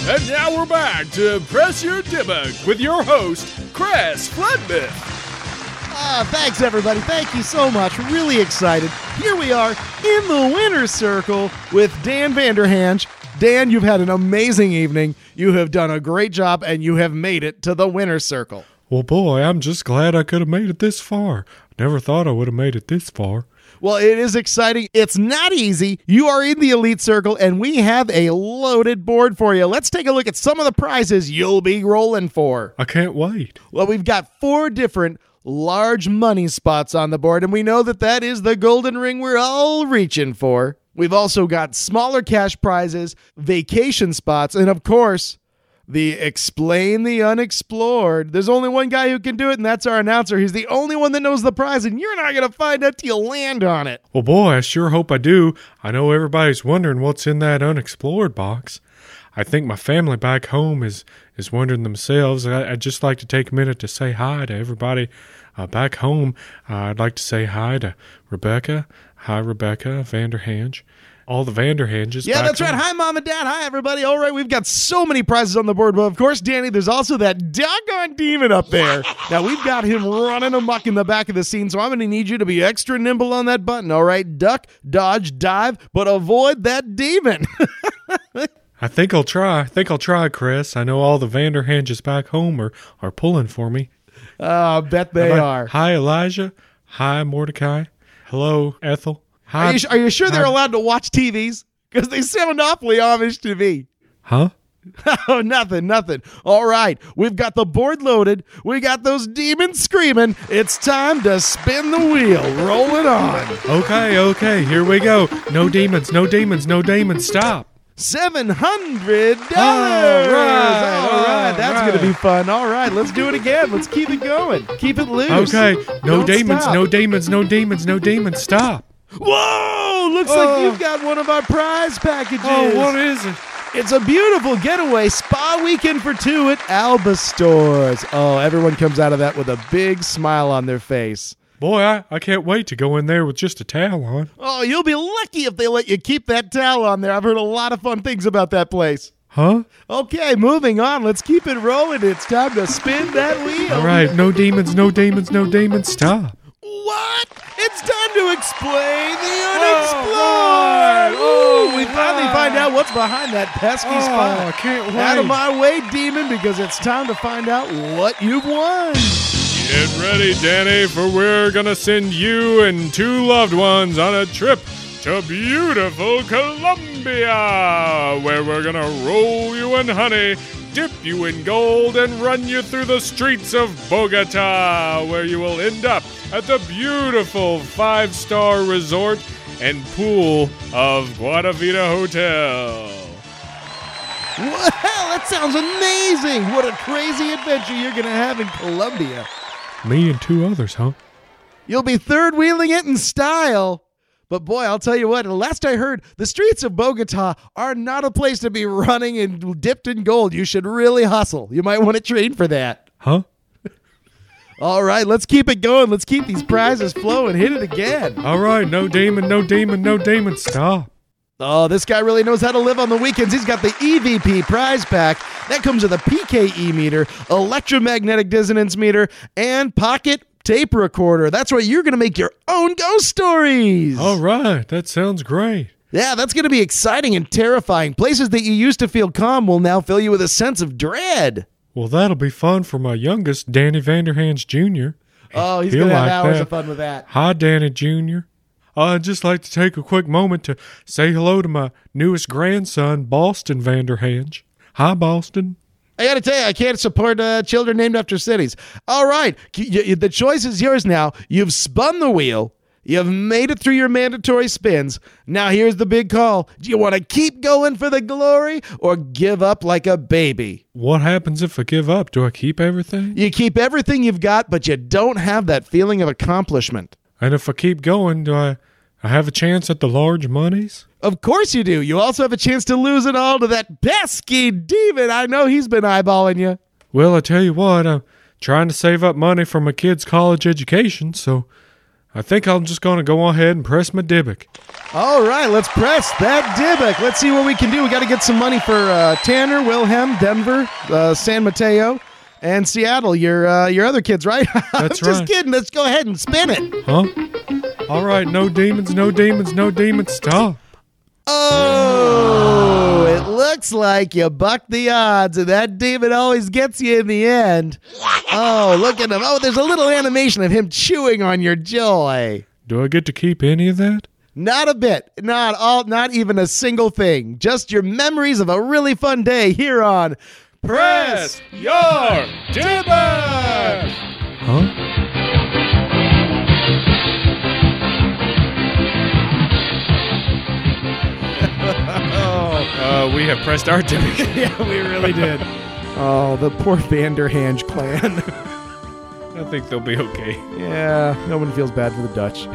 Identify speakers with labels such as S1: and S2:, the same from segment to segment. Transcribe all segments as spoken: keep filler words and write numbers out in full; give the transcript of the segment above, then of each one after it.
S1: And now we're back to Press Your Dimmock with your host, Chris Fledman.
S2: Ah, thanks, everybody. Thank you so much. Really excited. Here we are in the winner's circle with Dan Vanderhange. Dan, you've had an amazing evening. You have done a great job, and you have made it to the winner's circle.
S3: Well, boy, I'm just glad I could have made it this far. Never thought I would have made it this far.
S2: Well, it is exciting. It's not easy. You are in the elite circle, and we have a loaded board for you. Let's take a look at some of the prizes you'll be rolling for.
S3: I can't wait.
S2: Well, we've got four different large money spots on the board, and we know that that is the golden ring we're all reaching for. We've also got smaller cash prizes, vacation spots, and of course, the Explain the Unexplored. There's only one guy who can do it, and that's our announcer. He's the only one that knows the prize, and you're not going to find out till you land on it.
S3: Well, boy, I sure hope I do. I know everybody's wondering what's in that unexplored box. I think my family back home is, is wondering themselves. I, I'd just like to take a minute to say hi to everybody uh, back home. Uh, I'd like to say hi to Rebecca. Hi, Rebecca Vanderhange. All the Vanderhanges.
S2: Yeah, that's right. Hi, Mom and Dad. Hi, everybody. All right, we've got so many prizes on the board. But, of course, Danny, there's also that doggone demon up there. Now, we've got him running amok in the back of the scene, so I'm going to need you to be extra nimble on that button, all right? Duck, dodge, dive, but avoid that demon.
S3: I think I'll try. I think I'll try, Chris. I know all the Vanderhanges back home are, are pulling for me.
S2: Oh, I bet they
S3: I,
S2: are.
S3: Hi, Elijah. Hi, Mordecai. Hello, Ethel. Hi.
S2: Are you, are you sure
S3: hi.
S2: they're allowed to watch T Vs? Because they sound awfully Amish to me.
S3: Huh?
S2: Oh, nothing, nothing. All right, we've got the board loaded. We got those demons screaming. It's time to spin the wheel. Roll it on.
S3: Okay, okay, here we go. No demons, no demons, no demons. Stop.
S2: seven hundred dollars.
S3: All right,
S2: All right,
S3: all
S2: that's
S3: right.
S2: going to be fun. All right, let's do it again. Let's keep it going. Keep it loose.
S3: Okay, no
S2: Don't
S3: demons,
S2: stop.
S3: no demons, no demons, no demons. Stop.
S2: Whoa, looks
S3: Oh.
S2: like you've got one of our prize packages.
S3: Oh, what is it?
S2: It's a beautiful getaway spa weekend for two at Alba Stores. Oh, everyone comes out of that with a big smile on their face.
S3: Boy, I, I can't wait to go in there with just a towel on.
S2: Oh, you'll be lucky if they let you keep that towel on there. I've heard a lot of fun things about that place.
S3: Huh?
S2: Okay, moving on. Let's keep it rolling. It's time to spin that wheel.
S3: All right, no demons, no demons, no demons. Stop.
S2: What? It's time to explain the unexplored.
S3: right. Oh,
S2: Ooh, we finally
S3: right.
S2: find out what's behind that pesky
S3: Oh,
S2: spot.
S3: I can't wait.
S2: Out of my way, demon, because it's time to find out what you've won.
S1: Get ready, Danny, for we're going to send you and two loved ones on a trip to beautiful Colombia, where we're going to roll you in honey, dip you in gold, and run you through the streets of Bogota, where you will end up at the beautiful five-star resort and pool of Guadavita Hotel.
S2: Wow, that sounds amazing. What a crazy adventure you're going to have in Colombia.
S3: Me and two others, huh?
S2: You'll be third-wheeling it in style. But boy, I'll tell you what, last I heard, the streets of Bogota are not a place to be running and dipped in gold. You should really hustle. You might want to train for that.
S3: Huh?
S2: All right, let's keep it going. Let's keep these prizes flowing. Hit it again.
S3: All right, no demon, no demon, no demon. Stop.
S2: Oh, this guy really knows how to live on the weekends. He's got the E V P prize pack. That comes with a P K E meter, electromagnetic dissonance meter, and pocket tape recorder. That's where you're going to make your own ghost stories.
S3: All right, that sounds great.
S2: Yeah, that's going to be exciting and terrifying. Places that you used to feel calm will now fill you with a sense of dread.
S3: Well, that'll be fun for my youngest, Danny Vanderhands Junior
S2: Oh, he's
S3: He'll
S2: going to have
S3: like
S2: hours
S3: that.
S2: of fun with that.
S3: Hi, Danny Junior I'd just like to take a quick moment to say hello to my newest grandson, Boston Vanderhange. Hi, Boston.
S2: I got to tell you, I can't support uh, children named after cities. All right, y- y- the choice is yours now. You've spun the wheel. You've made it through your mandatory spins. Now here's the big call. Do you want to keep going for the glory or give up like a baby?
S3: What happens if I give up? Do I keep everything?
S2: You keep everything you've got, but you don't have that feeling of accomplishment.
S3: And if I keep going, do I, I have a chance at the large monies?
S2: Of course you do. You also have a chance to lose it all to that pesky demon. I know he's been eyeballing you.
S3: Well, I tell you what, I'm trying to save up money for my kid's college education, so I think I'm just going to go ahead and press my Dybbuk.
S2: All right, let's press that Dybbuk. Let's see what we can do. We got to get some money for uh, Tanner, Wilhelm, Denver, uh, San Mateo, and Seattle. Your uh, your other kids, right?
S3: That's
S2: I'm just
S3: right.
S2: kidding. Let's go ahead and spin it.
S3: Huh? All right, no demons, no demons, no demons. Stop.
S2: Oh, it looks like you bucked the odds, and that demon always gets you in the end. Oh, look at him. Oh, there's a little animation of him chewing on your joy.
S3: Do I get to keep any of that?
S2: Not a bit. Not all. Not even a single thing. Just your memories of a really fun day here on Press
S1: Your Dybbuk!
S3: Huh?
S1: Uh, we have pressed our Dybbuk.
S2: Yeah, we really did. Oh, the poor Vanderhange clan.
S1: I think they'll be okay.
S2: Yeah, no one feels bad for the Dutch.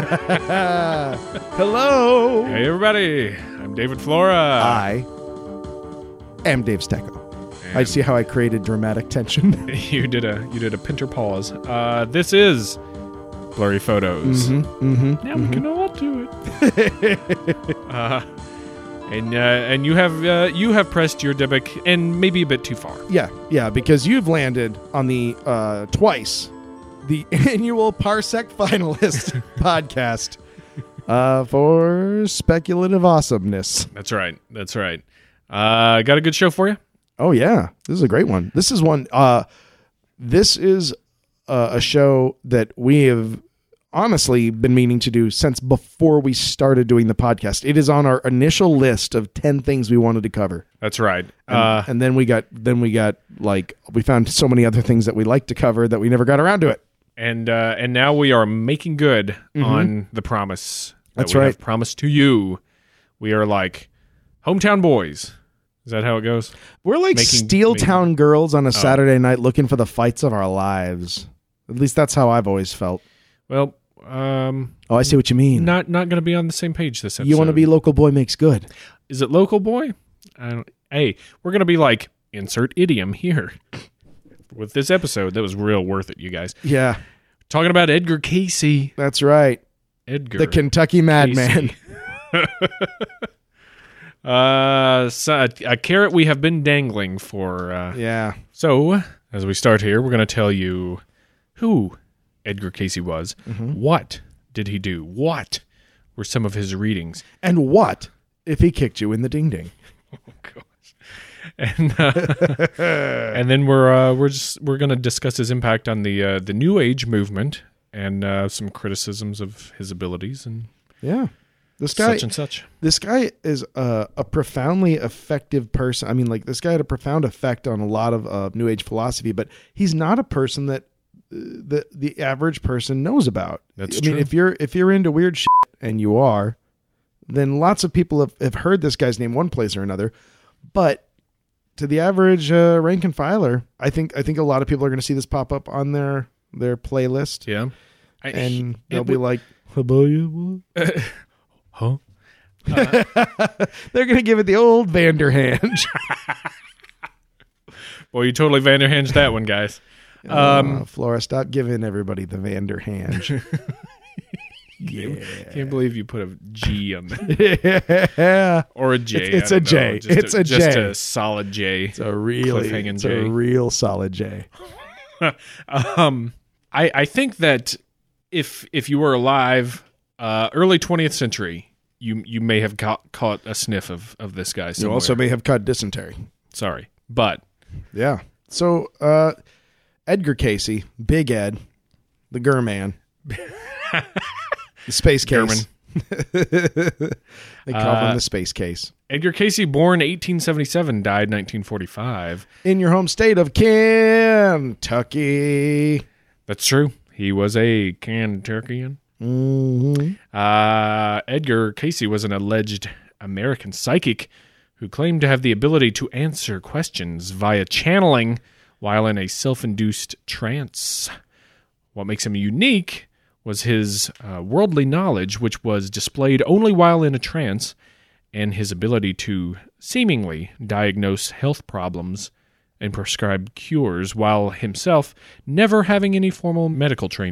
S2: Hello.
S1: Hey, everybody. I'm David Flora.
S2: I am Dave Stecco. I see how I created dramatic tension.
S1: You did a you did a pinter pause. Uh, this is Blurry Photos.
S2: Mm-hmm, mm-hmm,
S1: Now we can all do it. uh, and uh, and you have uh, you have pressed your Dybbuk and maybe a bit too far.
S2: Yeah, yeah, because you've landed on the uh, twice the annual Parsec Finalist podcast uh, for speculative awesomeness.
S1: That's right. That's right. Uh, got a good show for you.
S2: Oh yeah, this is a great one. This is one. Uh, this is uh, a show that we have honestly been meaning to do since before we started doing the podcast. It is on our initial list of ten things we wanted to cover.
S1: That's right.
S2: And,
S1: Uh,
S2: and then we got then we got like we found so many other things that we like to cover that we never got around to it.
S1: and uh, and now we are making good on the promise. That
S2: That's
S1: we
S2: right.
S1: Have promised to you. We are like hometown boys. Is that how it goes?
S2: We're like
S1: Making-
S2: Steel
S1: making-
S2: Town girls on a Saturday night looking for the fights of our lives. At least that's how I've always felt.
S1: Well, um,
S2: Oh, I see what you mean.
S1: not not going to be on the same page this episode.
S2: You want to be local boy makes good.
S1: Is it local boy? I don't. Hey, we're going to be like insert idiom here with this episode. That was real worth it, you guys.
S2: Yeah,
S1: Talking about Edgar Casey.
S2: that's right.
S1: Edgar.
S2: The Kentucky Madman.
S1: uh, so a, a carrot we have been dangling for. Uh,
S2: Yeah.
S1: So, as we start here, we're going to tell you who Edgar Casey was.
S2: Mm-hmm.
S1: What did he do? What were some of his readings?
S2: And what if he kicked you in the ding ding?
S1: Oh gosh. And uh, and then we're uh, we're just we're going to discuss his impact on the uh, the New Age movement and uh, some criticisms of his abilities and
S2: Yeah. This guy,
S1: such and such.
S2: this guy is a, a profoundly effective person. I mean, like this guy had a profound effect on a lot of uh, New Age philosophy, but he's not a person that uh, the the average person knows about.
S1: That's
S2: I
S1: true.
S2: mean, if you're if you're into weird shit, and you are, then lots of people have, have heard this guy's name one place or another. But to the average uh, rank and filer, I think I think a lot of people are going to see this pop up on their their playlist,
S1: Yeah. I,
S2: and
S1: it
S2: they'll be
S1: would-
S2: like, "How about you?"
S1: huh?
S2: They're going to give it the old Vanderhange.
S1: Well, you totally Vanderhinged that one, guys.
S2: Um, Flora, stop giving everybody the Vanderhange.
S1: Yeah. Can't believe you put a G on that.
S2: Yeah.
S1: Or a J.
S2: It's- it's
S1: I
S2: a
S1: don't
S2: J.
S1: know. Just
S2: It's a
S1: Just
S2: J.
S1: a solid J.
S2: It's a really,
S1: Cliffhanging
S2: it's
S1: J.
S2: a real solid J.
S1: um, I, I think that if if you were alive, uh, early twentieth century, you you may have caught, caught a sniff of, of this guy
S2: You
S1: somewhere.
S2: also may have caught dysentery.
S1: Sorry. But
S2: Yeah. So, uh, Edgar Casey, Big Ed, the Gurman, the space case. They call
S1: Uh,
S2: him the space case.
S1: Edgar Casey, born eighteen seventy-seven, died nineteen forty-five.
S2: In your home state of Kentucky.
S1: That's true. He was a Kentuckian.
S2: Mm-hmm.
S1: Uh, Edgar Casey was an alleged American psychic who claimed to have the ability to answer questions via channeling while in a self-induced trance. What makes him unique was his uh, worldly knowledge, which was displayed only while in a trance, and his ability to seemingly diagnose health problems and prescribe cures while himself never having any formal medical training.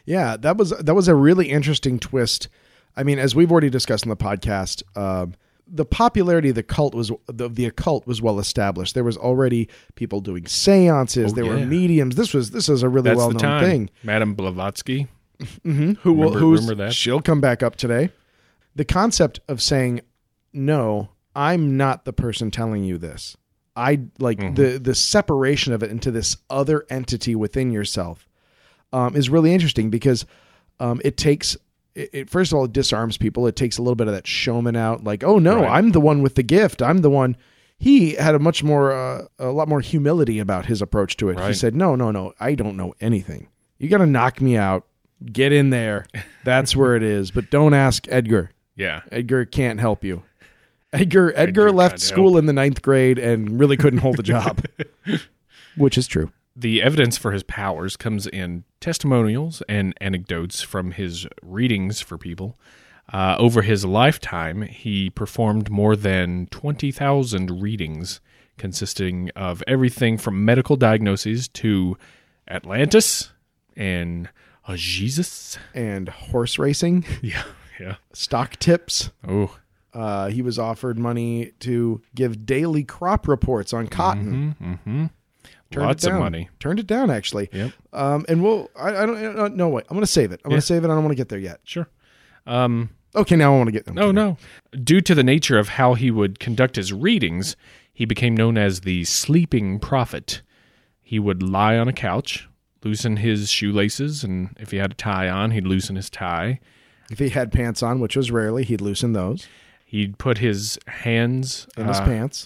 S2: Yeah, that was that was a really interesting twist. I mean, as we've already discussed in the podcast, um, the popularity of the cult was the, the occult was well established. There was already people doing seances.
S3: Oh,
S2: there
S3: yeah.
S2: were mediums. This was this is a really
S3: That's
S2: well
S3: the
S2: known
S3: time.
S2: thing.
S3: Madame Blavatsky.
S2: Mm-hmm. Who will
S3: Remember-
S2: who's
S3: remember that?
S2: she'll come back up today. The concept of saying, "No, I'm not the person telling you this." I like
S3: Mm-hmm.
S2: the the separation of it into this other entity within yourself um, is really interesting because um, it takes. It, it, first of all, it disarms people. It takes a little bit of that showman out. Like, oh no,
S3: Right.
S2: I'm the one with the gift. I'm the one. He had a much more, uh, a lot more humility about his approach to it. He
S3: Right.
S2: said, no, no, no, I don't know anything. You got to knock me out. Get in there. That's where it is. But don't ask Edgar.
S3: Yeah.
S2: Edgar can't help you. Edgar, Edgar,
S3: Edgar
S2: left
S3: can't
S2: school
S3: help.
S2: in the ninth grade and really couldn't hold a job, which is true.
S3: The evidence for his powers comes in testimonials and anecdotes from his readings for people. Uh, over his lifetime, he performed more than twenty thousand readings, consisting of everything from medical diagnoses to Atlantis and uh, Jesus.
S2: And horse racing,
S3: Yeah, yeah.
S2: stock tips.
S3: Oh,
S2: Uh, he was offered money to give daily crop reports on cotton.
S3: mm-hmm.
S2: Turned
S3: Lots
S2: it
S3: of
S2: down.
S3: money.
S2: Turned it down, actually.
S3: Yep.
S2: Um, and we'll, I, I don't, I don't, no, wait, I'm going to save it. I'm
S3: Yeah.
S2: going to save it. I don't want to get there yet.
S3: Sure. Um,
S2: Okay, now I want to get,
S3: No, no. Due to the nature of how he would conduct his readings, he became known as the sleeping prophet. He would lie on a couch, loosen his shoelaces, and if he had a tie on, he'd loosen his tie.
S2: If he had pants on, which was rarely, he'd loosen those
S3: He'd put his hands
S2: in his
S3: uh,
S2: pants.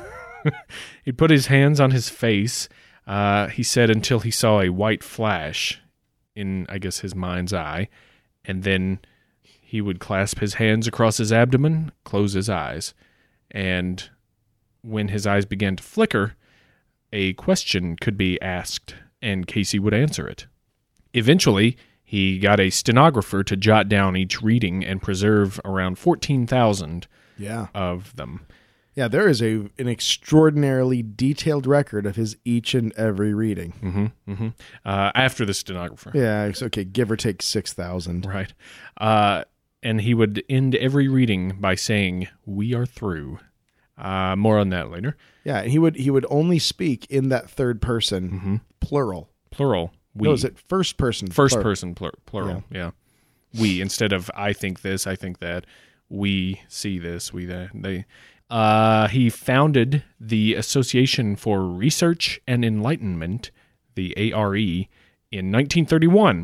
S3: He'd put his hands on his face. Uh, he said until he saw a white flash in, I guess, his mind's eye, and then he would clasp his hands across his abdomen, close his eyes, and when his eyes began to flicker, a question could be asked, and Casey would answer it. Eventually, he got a stenographer to jot down each reading and preserve around fourteen thousand
S2: Yeah.
S3: of them.
S2: Yeah, there is a an extraordinarily detailed record of his each and every reading.
S3: Mm-hmm, mm-hmm. Uh, after the stenographer.
S2: Yeah, it's okay, give or take six thousand.
S3: Right. Uh, and he would end every reading by saying, "We are through." Uh, more on that later.
S2: Yeah, and he would he would only speak in that third person,
S3: Mm-hmm.
S2: plural.
S3: Plural. We.
S2: No, is it first person?
S3: First
S2: plural.
S3: person plur- plural. Yeah. We, instead of I think this, I think that. We see this, we that. They. Uh, he founded the Association for Research and Enlightenment, the A R E, in nineteen thirty-one,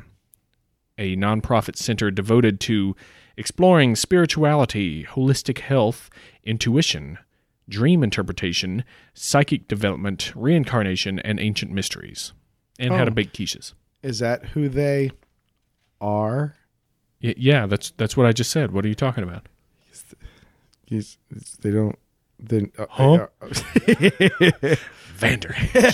S3: a nonprofit center devoted to exploring spirituality, holistic health, intuition, dream interpretation, psychic development, reincarnation, and ancient mysteries, and how to
S2: Oh.
S3: bake quiches.
S2: Is that who they are?
S3: Y- yeah, that's that's what I just said. What are you talking about?
S2: He's, they don't. Then uh,
S3: Huh?
S2: uh,
S3: Vander.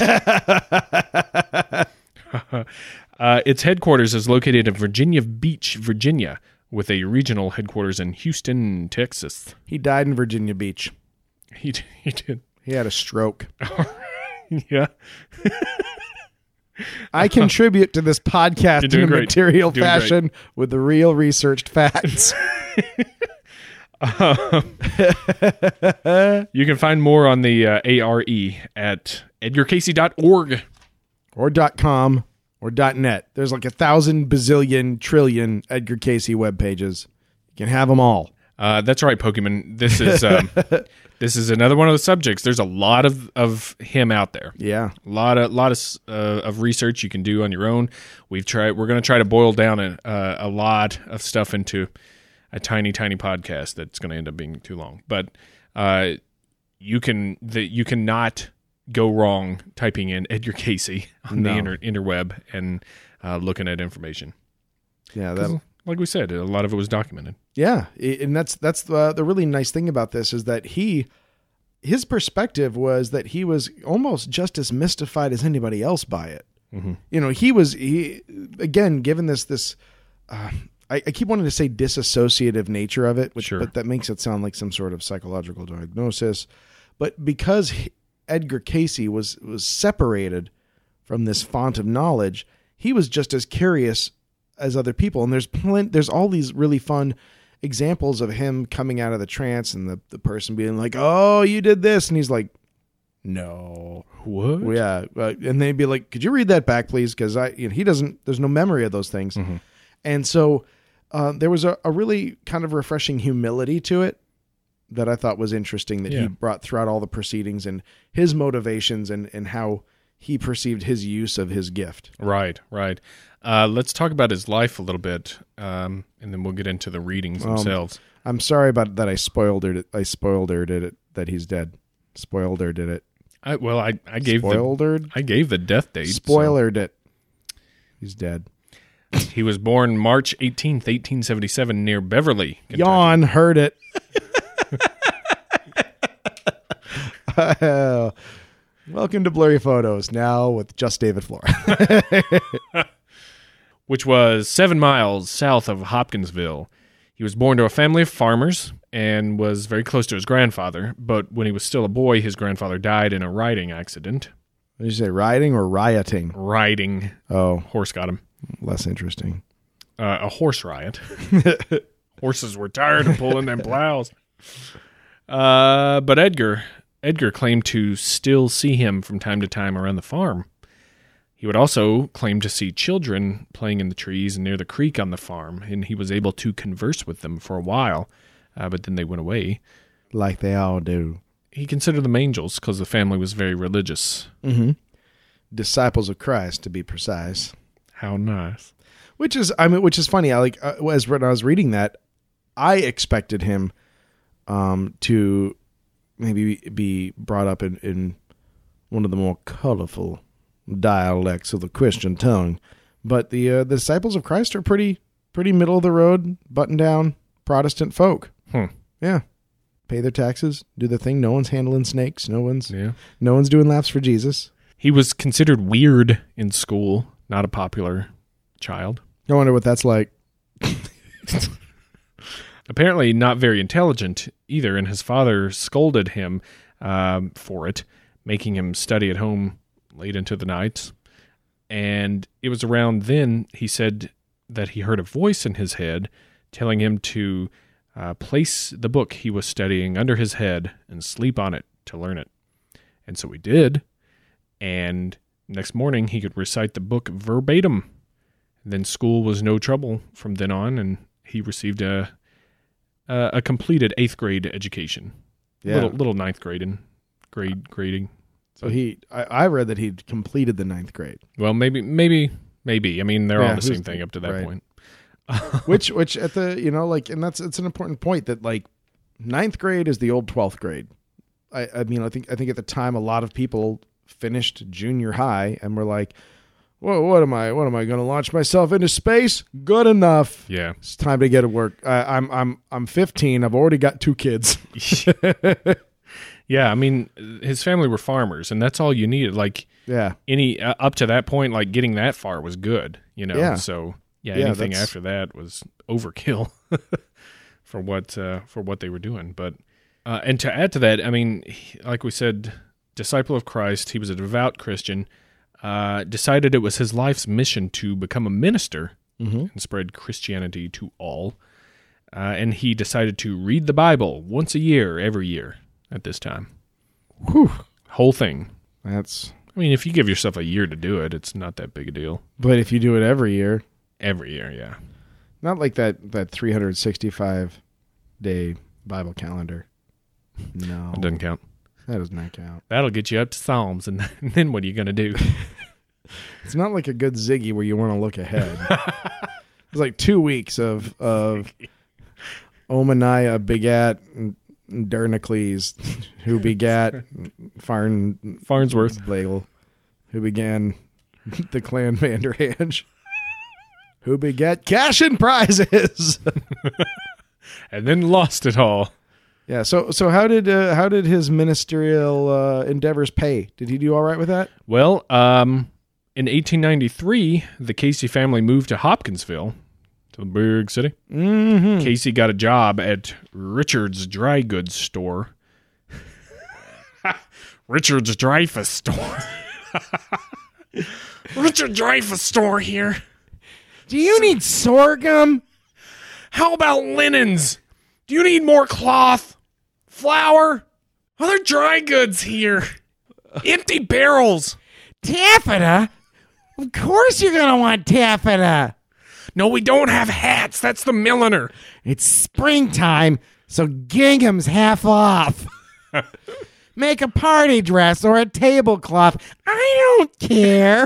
S3: uh, its headquarters is located in Virginia Beach, Virginia, with a regional headquarters in Houston, Texas.
S2: he died in Virginia Beach.
S3: He d- he did.
S2: He had a stroke.
S3: Yeah.
S2: I contribute to this podcast
S3: You're
S2: in
S3: doing
S2: a
S3: great.
S2: material
S3: Doing
S2: fashion with the real researched facts.
S3: Um, you can find more on the uh, A R E at edgar casey dot org.
S2: or .com or .net. There's like a thousand bazillion trillion Edgar Casey web pages. You can have them all.
S3: Uh, that's right, Pokemon. This is um, this is another one of the subjects. There's a lot of, of him out there.
S2: Yeah.
S3: A lot of lot of uh, of research you can do on your own. We've tried. We're going to try to boil down a uh, a lot of stuff into a tiny tiny podcast that's going to end up being too long. But uh, you can the, you cannot go wrong typing in Edgar Casey on
S2: No.
S3: the inter, interweb and uh, looking at information.
S2: Yeah.
S3: 'Cause,
S2: That,
S3: like we said, a lot of it was documented.
S2: yeah. I- And that's, that's the, the really nice thing about this is that he, his perspective was that he was almost just as mystified as anybody else by it.
S3: Mm-hmm.
S2: You know, he was, he, again, given this, this, uh, I, I keep wanting to say disassociative nature of it, which,
S3: Sure.
S2: but that makes it sound like some sort of psychological diagnosis. But because he, Edgar Casey was, was separated from this font of knowledge, he was just as curious as other people. And there's plenty, there's all these really fun examples of him coming out of the trance and the, the person being like, oh, you did this. And he's like, no.
S3: What?
S2: Well, yeah. Uh, and they'd be like, could you read that back, please? Because I, you know, he doesn't, there's no memory of those things.
S3: Mm-hmm.
S2: And so uh, there was a, a really kind of refreshing humility to it that I thought was interesting that
S3: Yeah.
S2: he brought throughout all the proceedings and his motivations and, and how he perceived his use of his gift.
S3: Right, right. Uh, let's talk about his life a little bit, um, and then we'll get into the readings
S2: Um,
S3: themselves.
S2: I'm sorry about that. I spoiled it. I spoiled her. Did it that he's dead? Spoiled her. Did it?
S3: I, well, I, I gave
S2: Spoiled her.
S3: the I gave the death date. so-
S2: Spoilered it. He's dead.
S3: He was born March eighteenth, eighteen seventy-seven, near Beverly, Kentucky.
S2: Yawn. Heard it. Uh, welcome to Blurry Photos. Now with just David Flora.
S3: which was seven miles south of Hopkinsville. He was born to a family of farmers and was very close to his grandfather, but when he was still a boy, his grandfather died in a riding accident.
S2: Did you say riding or rioting?
S3: Riding.
S2: Oh,
S3: Horse got him.
S2: less interesting.
S3: Uh, a horse riot. Horses were tired of pulling them plows. Uh, but Edgar, Edgar claimed to still see him from time to time around the farm. He would also claim to see children playing in the trees near the creek on the farm, and he was able to converse with them for a while, uh, but then they went away.
S2: Like they all do.
S3: He considered them angels because the family was very religious.
S2: Mm-hmm. Disciples of Christ, to be precise.
S3: How nice.
S2: Which is, I mean, which is funny. I like uh, as when I was reading that, I expected him um, to maybe be brought up in, in one of the more colorful dialects of the Christian tongue, but the uh, the disciples of Christ are pretty pretty middle of the road, button down Protestant folk.
S3: Hmm.
S2: Yeah, pay their taxes, do the thing. No one's handling snakes. No one's
S3: Yeah.
S2: no one's doing laps for Jesus.
S3: He was considered weird in school, not a popular child.
S2: I wonder what that's like.
S3: Apparently not very intelligent either, and his father scolded him um, for it, making him study at home late into the nights. And it was around then he said that he heard a voice in his head telling him to uh, place the book he was studying under his head and sleep on it to learn it. And so he did. And next morning he could recite the book verbatim. Then school was no trouble from then on, and he received a a, a completed eighth grade education.
S2: Yeah.
S3: Little little ninth grade and grade grading.
S2: So he, I, I read that he'd completed the ninth grade,
S3: Well, maybe, maybe, maybe. I mean, they're
S2: Yeah,
S3: all the
S2: who's-
S3: same thing up to that
S2: right.
S3: point.
S2: which, which at the, you know, like, and that's, it's an important point that like ninth grade is the old twelfth grade. I, I mean, I think, I think at the time, a lot of people finished junior high and were like, well, what am I, what am I going to launch myself into space? Good enough.
S3: Yeah.
S2: It's time to get to work. I, I'm, I'm, I'm fifteen. I've already got two kids.
S3: Yeah. I mean, his family were farmers, and that's all you needed. Like
S2: Yeah.
S3: any uh, up to that point, like getting that far was good, you know.
S2: Yeah.
S3: So yeah,
S2: Yeah,
S3: anything
S2: that's-
S3: after that was overkill for what uh, for what they were doing. But uh, and to add to that, I mean, he- like we said, disciple of Christ. He was a devout Christian. Uh, decided it was his life's mission to become a minister
S2: Mm-hmm.
S3: and spread Christianity to all. Uh, and he decided to read the Bible once a year, every year at this time.
S2: Whew.
S3: Whole thing.
S2: That's,
S3: I mean, if you give yourself a year to do it, it's not that big a deal.
S2: but if you do it every year,
S3: Every year, yeah.
S2: not like that, that three hundred sixty-five day Bible calendar. No,
S3: That doesn't count.
S2: that does not count.
S3: That'll get you up to Psalms, and then what are you going to do?
S2: It's not like a good Ziggy where you want to look ahead. It's like two weeks of of Omaniah begat Dernacles, who begat Farn
S3: Farnsworth.
S2: Blagel, who began the clan Vanderhange, who begat cash and prizes.
S3: And then lost it all.
S2: Yeah. So so how did uh, how did his ministerial uh, endeavors pay? Did he do all right with that?
S3: Well, um, in eighteen ninety-three, the Casey family moved to Hopkinsville, to the big city.
S2: Mm-hmm.
S3: Casey got a job at Richard's Dry Goods Store. Richard's Dreyfus Store. Richard Dreyfus Store here.
S2: Do you need sorghum?
S3: How about linens? Do you need more cloth? Flour? Are there dry goods here? Empty barrels.
S2: Taffeta? Of course you're going to want taffeta.
S3: No, we don't have hats. That's the milliner.
S2: It's springtime, so gingham's half off. Make a party dress or a tablecloth. I don't care.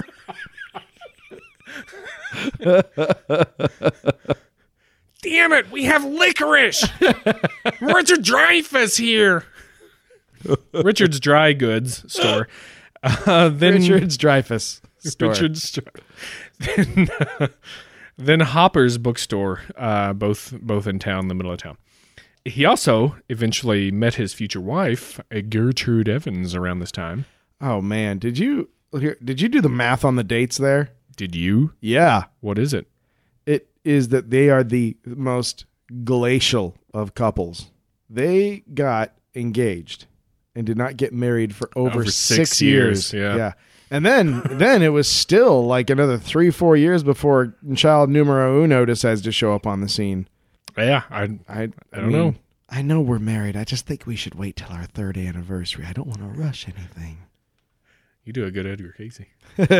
S3: Damn it, we have licorice. Richard Dreyfuss here. Richard's Dry Goods store. Uh, then
S2: Richard's Dreyfuss store.
S3: Richard's Dry- then, uh, then Hopper's bookstore, uh, both both in town, in the middle of town. He also eventually met his future wife, uh, Gertrude Evans, around this time.
S2: Oh man, did you here, did you do the math on the dates there?
S3: Did you?
S2: Yeah.
S3: What is it?
S2: It is that they are the most glacial of couples. They got engaged and did not get married for over,
S3: Over
S2: six,
S3: six
S2: years.
S3: years, yeah.
S2: yeah. And then then it was still like another three, four years before child numero uno decides to show up on the scene.
S3: Yeah, I
S2: I I,
S3: I don't know.
S2: I know we're married. I just think we should wait till our third anniversary. I don't want to rush anything.
S3: You do a good Edgar Casey.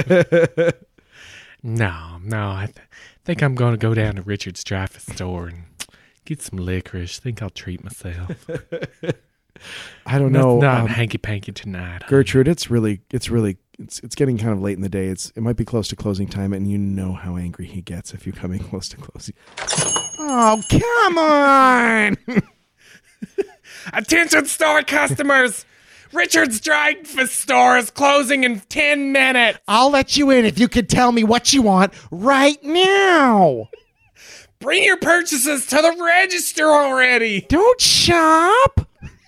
S3: no, no, I th- think I'm going to go down to Richard's Dreyfuss store and get some licorice. Think I'll treat myself.
S2: I don't know.
S3: Not
S2: um,
S3: hanky panky tonight. honey.
S2: Gertrude, it's really, it's really, it's it's getting kind of late in the day. It's it might be close to closing time, and you know how angry he gets if you're coming close to closing. Oh, come on!
S3: Attention store customers! Richard's Dreyfuss store is closing in ten minutes.
S2: I'll let you in if you can tell me what you want right now.
S3: Bring your purchases to the register already.
S2: Don't shop.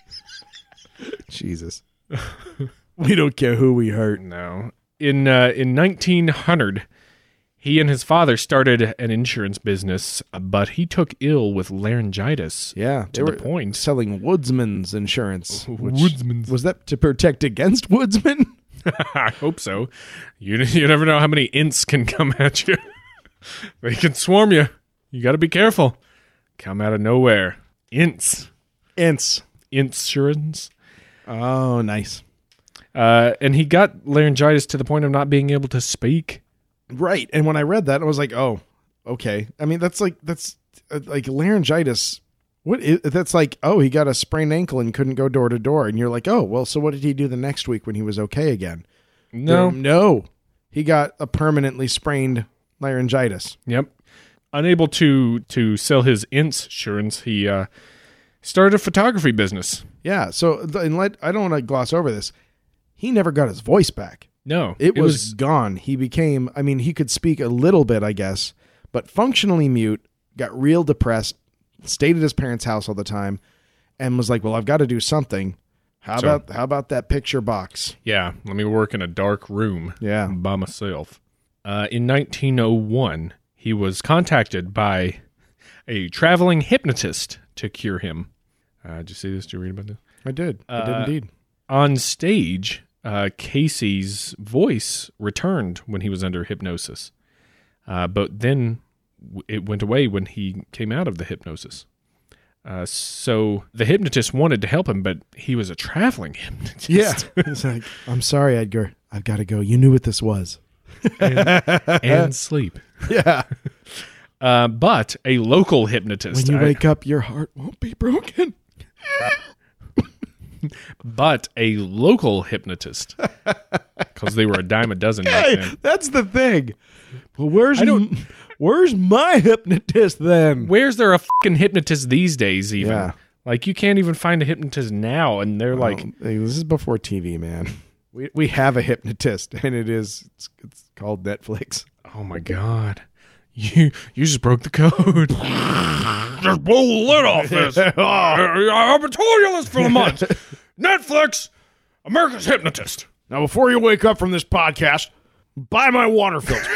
S2: Jesus. We don't care who we hurt.
S3: No. In uh, in nineteen hundred, he and his father started an insurance business, uh, but he took ill with laryngitis.
S2: Yeah,
S3: to the point.
S2: selling woodsman's insurance. which-
S3: Woodsman's.
S2: Was that to protect against woodsmen?
S3: I hope so. You you never know how many ints can come at you. They can swarm you. You got to be careful. Come out of nowhere. Ints.
S2: Ints.
S3: Insurance.
S2: Oh, nice.
S3: Uh, and he got laryngitis to the point of not being able to speak.
S2: Right. And when I read that, I was like, oh, okay. I mean, that's like, that's uh, like laryngitis. What is, that's like, oh, he got a sprained ankle and couldn't go door to door. And you're like, oh, well, so what did he do the next week when he was okay again?
S3: No.
S2: No. He got a permanently sprained laryngitis.
S3: Yep. Unable to to sell his insurance, he uh, started a photography business.
S2: Yeah. So, the, and let, I don't want to gloss over this. He never got his voice back.
S3: No.
S2: It, it was, was gone. He became, I mean, he could speak a little bit, I guess, but functionally mute, got real depressed, stayed at his parents' house all the time, and was like, well, I've got to do something. How
S3: So-
S2: about how about that picture box?
S3: Yeah, let me work in a dark room
S2: Yeah.
S3: by myself. Uh, in nineteen oh one, he was contacted by a traveling hypnotist to cure him. Uh, did you see this? Did you read about this?
S2: I did. I did
S3: Uh,
S2: indeed.
S3: On stage, uh, Casey's voice returned when he was under hypnosis. Uh, but then w- it went away when he came out of the hypnosis. Uh, so the hypnotist wanted to help him, but he was a traveling hypnotist.
S2: Yeah. He's like, I'm sorry, Edgar. I've got to go. You knew what this was.
S3: and, and sleep.
S2: Yeah.
S3: Uh, but a local hypnotist.
S2: When you
S3: I-
S2: wake up, your heart won't be broken.
S3: but a local hypnotist, because they were a dime a dozen back
S2: Hey,
S3: then.
S2: that's the thing. Well, where's
S3: I don't-
S2: m- where's my hypnotist then?
S3: Where's there a fucking hypnotist these days? Even
S2: Yeah.
S3: like you can't even find a hypnotist now, and they're like,
S2: Um, hey, this is before T V, man. We we have a hypnotist, and it is it's, it's called Netflix.
S3: "Oh my god, you you just broke the code. Just blow the lid off this. I've been telling you this for a month. Netflix, America's hypnotist.
S2: Now, before you wake up from this podcast, buy my water filter.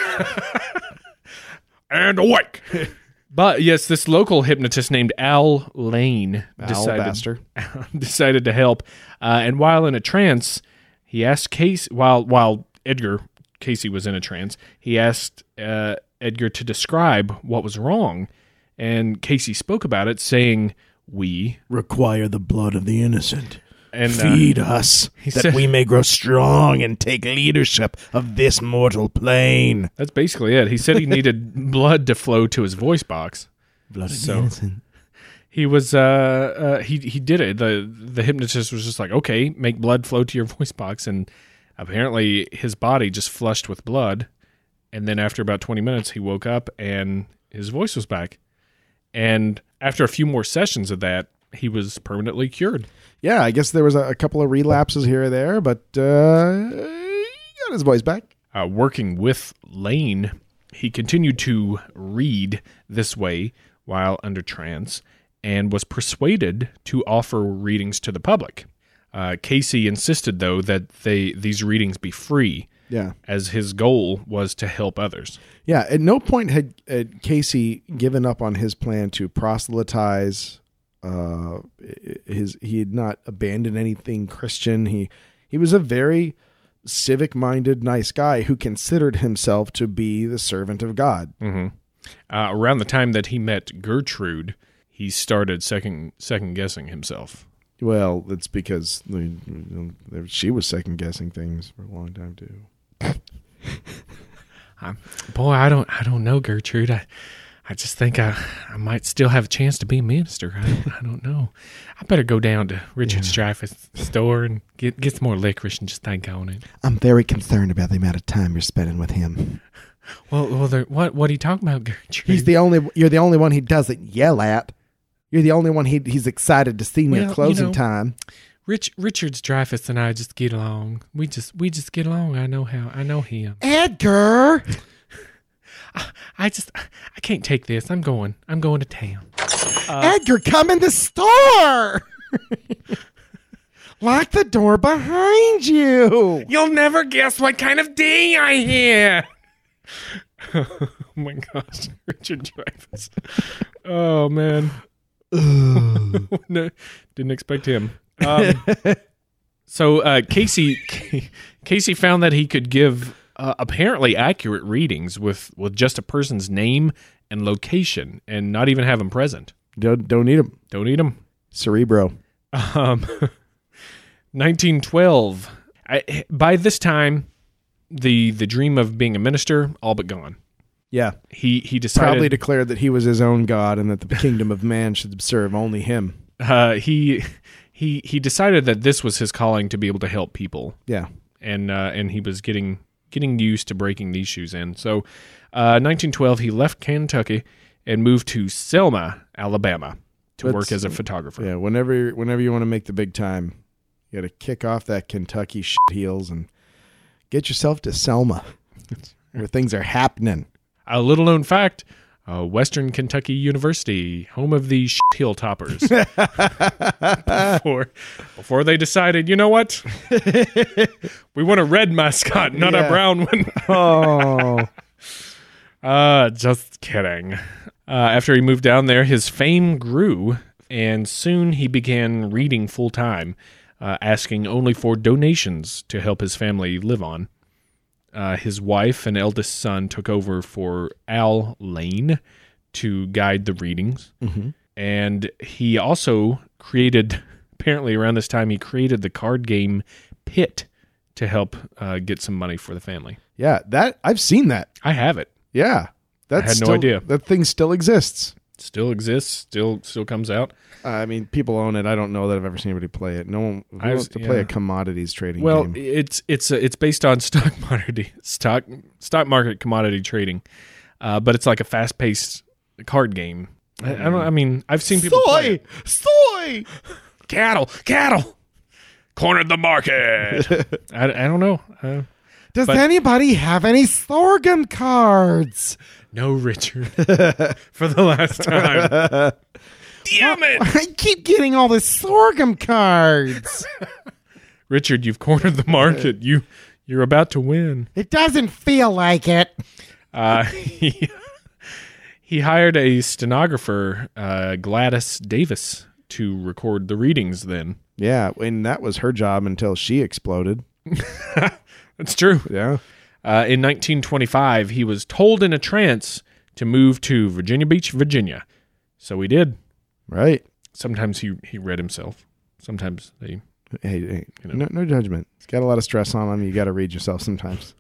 S3: And awake." But yes, this local hypnotist named Al Lane decided,
S2: Alabaster.
S3: decided to help. Uh, and while in a trance, he asked Casey, while while Edgar Casey was in a trance, he asked uh,
S4: Edgar to describe what was wrong, and Casey spoke about it, saying, "We
S2: require the blood of the innocent.
S4: and
S2: Feed
S4: uh,
S2: us, that
S4: said-
S2: we may grow strong and take leadership of this mortal plane."
S4: that's basically it. He said he needed blood to flow to his voice box.
S2: Blood of
S4: So-
S2: the innocent.
S4: He was uh, uh he he did it. The the hypnotist was just like, okay, make blood flow to your voice box, and apparently his body just flushed with blood. And then after about twenty minutes, he woke up and his voice was back. And after a few more sessions of that, he was permanently cured.
S2: Yeah, I guess there was a, a couple of relapses here or there, but uh, he got his voice back.
S4: Uh, working with Lane, he continued to read this way while under trance, and was persuaded to offer readings to the public. Uh, Casey insisted, though, that they these readings be free,
S2: Yeah.
S4: as his goal was to help others.
S2: Yeah, at no point had, had Casey given up on his plan to proselytize. Uh, his he had not abandoned anything Christian. He he was a very civic-minded, nice guy who considered himself to be the servant of God.
S4: Mm-hmm. Uh, around the time that he met Gertrude, he started second second guessing himself.
S2: Well, it's because you know, she was second-guessing things for a long time too.
S4: I'm, boy, I don't I don't know, Gertrude. I I just think I, I might still have a chance to be a minister. I don't, I don't know. I better go down to Richard Dreyfuss' store and get get some more licorice and just think on it.
S2: I'm very concerned about the amount of time you're spending with him.
S4: Well, well, there, what what are you talking about, Gertrude?
S2: He's the only. You're the only one he doesn't yell at. You're the only one he he's excited to see near
S4: Well,
S2: closing
S4: you know,
S2: time.
S4: Rich Richard's Dreyfuss and I just get along. We just we just get along. I know how. I know him.
S2: Edgar,
S4: I, I just I can't take this. I'm going. I'm going to town.
S2: Edgar, come in the store. Lock the door behind you.
S4: You'll never guess what kind of day I hear. Oh my gosh, Richard Dreyfuss. Oh man. No, didn't expect him. Um, so uh, Casey Casey found that he could give uh, apparently accurate readings with, with just a person's name and location, and not even have them present.
S2: Don't don't need him.
S4: Don't need them.
S2: Cerebro.
S4: Um, nineteen twelve. I, by this time, the the dream of being a minister all but gone.
S2: Yeah.
S4: He he decided
S2: Proudly declared that he was his own God and that the kingdom of man should serve only him.
S4: uh, he he he decided that this was his calling to be able to help people,
S2: Yeah.
S4: and uh, and he was getting getting used to breaking these shoes in. So, uh, nineteen twelve, he left Kentucky and moved to Selma, Alabama, to
S2: That's-
S4: work as a photographer.
S2: Yeah. Whenever whenever you want to make the big time, you got to kick off that Kentucky shit heels and get yourself to Selma, where things are happening.
S4: A little known fact: uh, Western Kentucky University, home of the shit heel toppers. before, before they decided, you know what, we want a red mascot, not
S2: Yeah.
S4: a brown one.
S2: Oh.
S4: Uh, just kidding. Uh, after he moved down there, his fame grew, and soon he began reading full time, uh, asking only for donations to help his family live on. Uh, his wife and eldest son took over for Al Lane to guide the readings.
S2: Mm-hmm.
S4: And he also created, apparently around this time, he created the card game Pit to help uh, get some money for the family.
S2: Yeah, that I've seen that.
S4: I have it.
S2: Yeah. That's
S4: I had no
S2: still-
S4: idea.
S2: That thing still exists.
S4: Still exists, still still comes out.
S2: Uh, I mean, people own it. I don't know that I've ever seen anybody play it. No one who
S4: I
S2: wants
S4: was-
S2: to play
S4: yeah.
S2: a commodities trading
S4: Well,
S2: game.
S4: it's it's uh, it's based on stock market stock stock market commodity trading, uh, but it's like a fast paced card game. I, I don't. I mean, I've seen people play
S2: Soy!
S4: it.
S2: Soy!
S4: Cattle, cattle, cornered the market. I, I don't know. Uh,
S2: Does
S4: But-
S2: anybody have any sorghum cards?
S4: no, Richard, for the last time. Damn it,
S2: I keep getting all the sorghum cards.
S4: Richard! You've cornered the market. You you're about to win.
S2: It doesn't feel like it.
S4: Uh, he, he hired a stenographer, uh, Gladys Davis, to record the readings then.
S2: Yeah, and that was her job until she exploded.
S4: That's true.
S2: Yeah.
S4: Uh, in nineteen twenty-five, he was told in a trance to move to Virginia Beach, Virginia. So he did.
S2: Right.
S4: Sometimes he, he read himself. Sometimes they...
S2: Hey, hey
S4: You know.
S2: no, no judgment. He's got a lot of stress on him. You got to read yourself sometimes.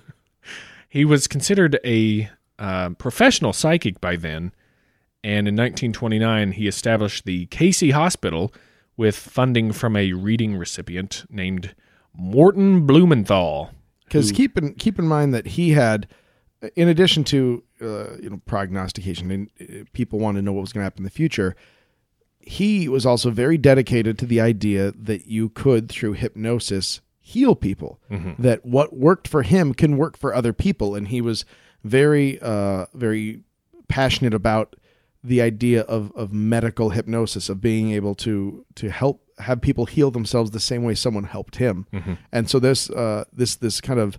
S4: He was considered a uh, professional psychic by then, and in nineteen twenty-nine, he established the Casey Hospital with funding from a reading recipient named Morton Blumenthal.
S2: Because
S4: who-
S2: keep in keep in mind that he had, in addition to uh, you know prognostication, and uh, people want to know what was going to happen in the future. He was also very dedicated to the idea that you could, through hypnosis, heal people.
S4: Mm-hmm.
S2: That what worked for him can work for other people, and he was very, uh, very passionate about the idea of of medical hypnosis, of being able to to help have people heal themselves the same way someone helped him.
S4: Mm-hmm.
S2: And so this uh, this this kind of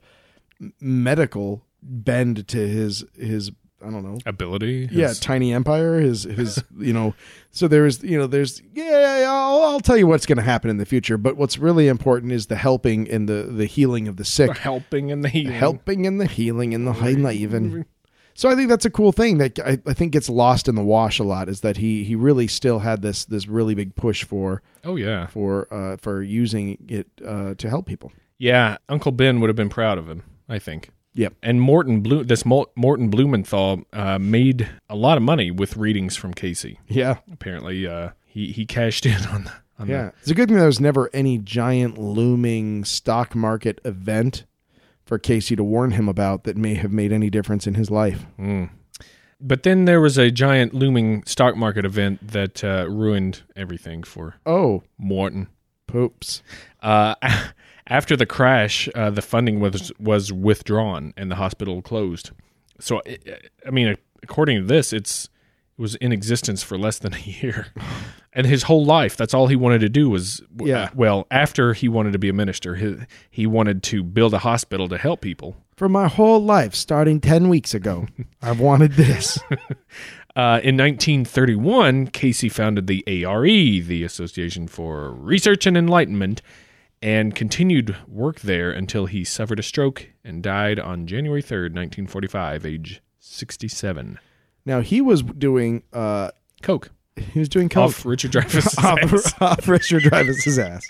S2: medical bend to his his I don't know.
S4: ability.
S2: Yeah,
S4: his-
S2: tiny empire. His his you know. So there's you know there's yeah. yeah I'll, I'll tell you what's going to happen in the future. But what's really important is the helping and the the healing of the sick,
S4: helping and the healing.
S2: helping and the healing and the even. So I think that's a cool thing that I, I think gets lost in the wash a lot. Is that he he really still had this this really big push for
S4: Oh, yeah.
S2: for uh, for using it uh, to help people.
S4: Yeah, Uncle Ben would have been proud of him, I think.
S2: Yep.
S4: And Morton Blue, this Mo- Morton Blumenthal uh, made a lot of money with readings from Casey.
S2: Yeah.
S4: Apparently, uh, he he cashed in on the on
S2: Yeah. It's a good thing there was never any giant looming stock market event for Casey to warn him about that may have made any difference in his life.
S4: the. Mm. But then there was a giant looming stock market event that uh, ruined everything for
S2: Oh,
S4: Morton.
S2: poops.
S4: Uh, after the crash, uh, the funding was was withdrawn and the hospital closed. So, I I mean, according to this, it's it was in existence for less than a year, and his whole life, that's all he wanted to do was,
S2: Yeah.
S4: Well, after he wanted to be a minister, he, he wanted to build a hospital to help people.
S2: For my whole life, starting ten weeks ago, I've wanted this.
S4: Uh, in nineteen thirty-one, Casey founded the A R E, the Association for Research and Enlightenment, and continued work there until he suffered a stroke and died on January third, nineteen forty-five, age sixty-seven.
S2: Now, he was doing, uh,
S4: Coke.
S2: he was doing coke.
S4: Off Richard Dreyfuss' ass.
S2: off, off Richard Dreyfuss's ass.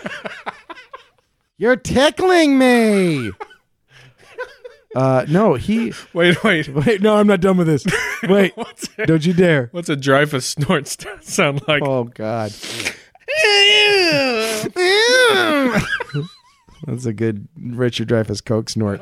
S2: You're tickling me. Uh, no, he.
S4: Wait, wait.
S2: Wait, no, I'm not done with this. Wait,
S4: What's a,
S2: don't you dare.
S4: what's a Dreyfuss snort st- sound like?
S2: Oh, God. That's a good Richard Dreyfuss Coke snort.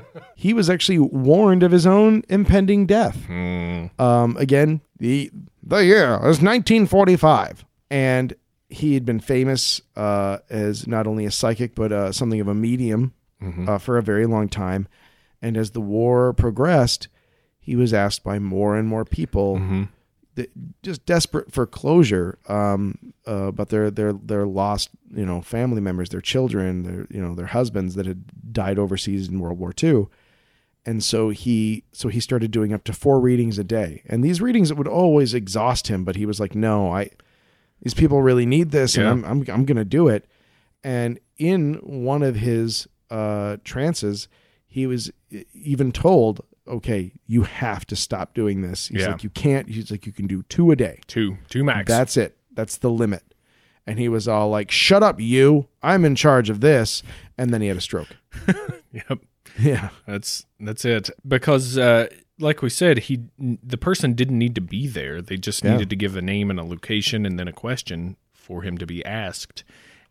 S2: He was actually warned of his own impending death.
S4: Hmm.
S2: Um, again, the the year was nineteen forty-five, and he had been famous uh, as not only a psychic but uh, something of a medium uh, for a very long time. And as the war progressed, he was asked by more and more people,
S4: Mm-hmm.
S2: that, just desperate for closure, um, uh, about their their their lost, you know, family members, their children, their you know their husbands that had died overseas in World War Two. And so he so he started doing up to four readings a day. And these readings would always exhaust him, but he was like, no, I these people really need this,
S4: Yeah.
S2: and I'm I'm I'm gonna do it. And in one of his uh, trances, he was even told, okay, you have to stop doing this. He's
S4: Yeah.
S2: like, you can't. He's like, you can do two a day.
S4: Two. Two max.
S2: That's it. That's the limit. And he was all like, shut up, you. I'm in charge of this. And then he had a stroke.
S4: Yep.
S2: Yeah.
S4: That's that's it. Because, uh, like we said, he the person didn't need to be there. They just
S2: Yeah.
S4: needed to give a name and a location and then a question for him to be asked.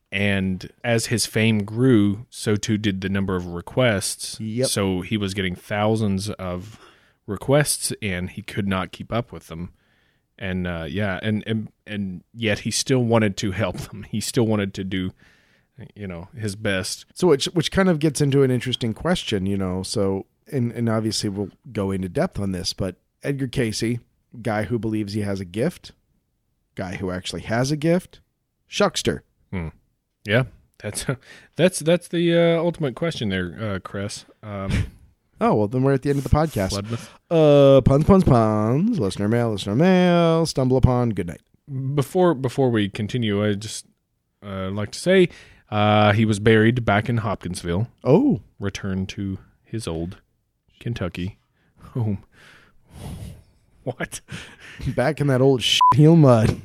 S4: And as his fame grew, so too did the number of requests.
S2: Yep.
S4: So he was getting thousands of requests, and he could not keep up with them. And uh, yeah, and, and and yet he still wanted to help them. He still wanted to do, you know, his best.
S2: So which which kind of gets into an interesting question, you know. So and and obviously we'll go into depth on this, but Edgar Casey, guy who believes he has a gift, guy who actually has a gift, shuckster.
S4: Yeah, that's that's that's the uh, ultimate question there, uh, Chris. Um,
S2: Oh, well, then we're at the end of the podcast.
S4: Floodmouth.
S2: Uh, puns, puns, puns. Listener mail, listener mail. Stumble upon. Good night.
S4: Before before we continue, I just uh, like to say uh, he was buried back in Hopkinsville.
S2: Oh,
S4: Returned to his old Kentucky home. What?
S2: Back in that old heel mud.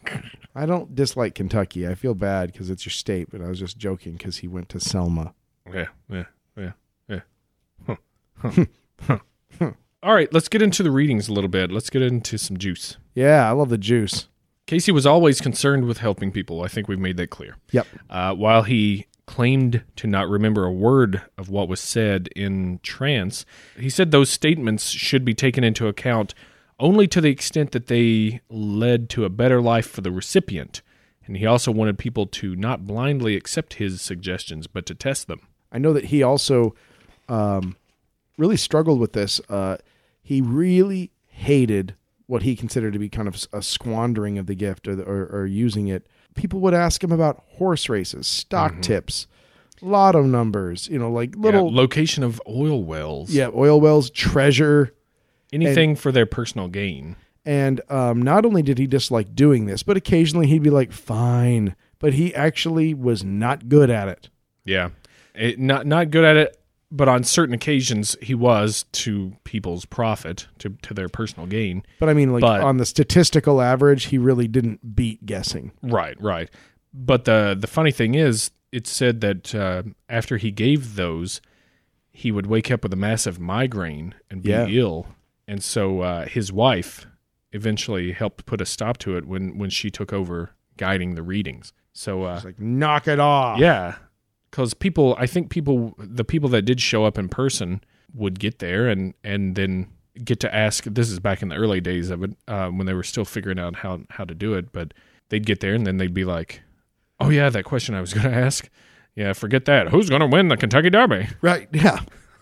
S2: I don't dislike Kentucky. I feel bad because it's your state, but I was just joking because he went to Selma.
S4: Yeah, yeah, yeah, yeah. Huh. Huh. Huh. Huh. All right, let's get into the readings a little bit. Let's get into some juice.
S2: Yeah, I love the juice.
S4: Casey was always concerned with helping people. I think we've made that clear.
S2: Yep.
S4: Uh, while he claimed to not remember a word of what was said in trance, he said those statements should be taken into account only to the extent that they led to a better life for the recipient. And he also wanted people to not blindly accept his suggestions, but to test them.
S2: I know that he also um, really struggled with this. Uh, he really hated what he considered to be kind of a squandering of the gift or, or, or using it. People would ask him about horse races, stock mm-hmm. tips, lotto numbers, you know, like little...
S4: Yeah, location of oil wells.
S2: Yeah, oil wells, treasure.
S4: Anything
S2: and,
S4: for their personal gain.
S2: And um, not only did he dislike doing this, but occasionally he'd be like, fine. But he actually was not good at it.
S4: Yeah. It, not not good at it, but on certain occasions he was to people's profit, to, to their personal gain.
S2: But I mean, like
S4: but,
S2: on the statistical average, he really didn't beat guessing.
S4: Right, right. But the, the funny thing is, it said that uh, after he gave those, he would wake up with a massive migraine and be
S2: yeah.
S4: ill. And so uh, his wife eventually helped put a stop to it when, when she took over guiding the readings. So, uh,
S2: She's like, knock it off.
S4: Yeah, because people, I think people, the people that did show up in person would get there and, and then get to ask. This is back in the early days of it, uh, when they were still figuring out how how to do it. But they'd get there and then they'd be like, "Oh yeah, that question I was going to ask. Yeah, forget that. Who's going to win the Kentucky Derby?"
S2: Right. Yeah.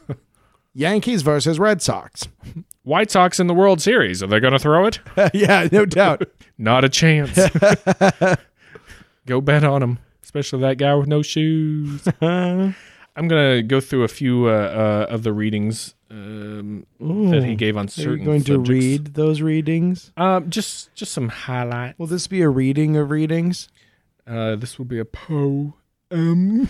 S2: Yankees versus Red Sox.
S4: White Sox in the World Series. Are they going to throw it?
S2: Yeah, no doubt.
S4: Not a chance. Go bet on them, especially that guy with no shoes. I'm going to go through a few uh, uh, of the readings um, that he gave on certain
S2: Are you going
S4: subjects.
S2: to read those readings?
S4: Um, just just some highlights.
S2: Will this be a reading of readings?
S4: Uh, this will be a poem. Um.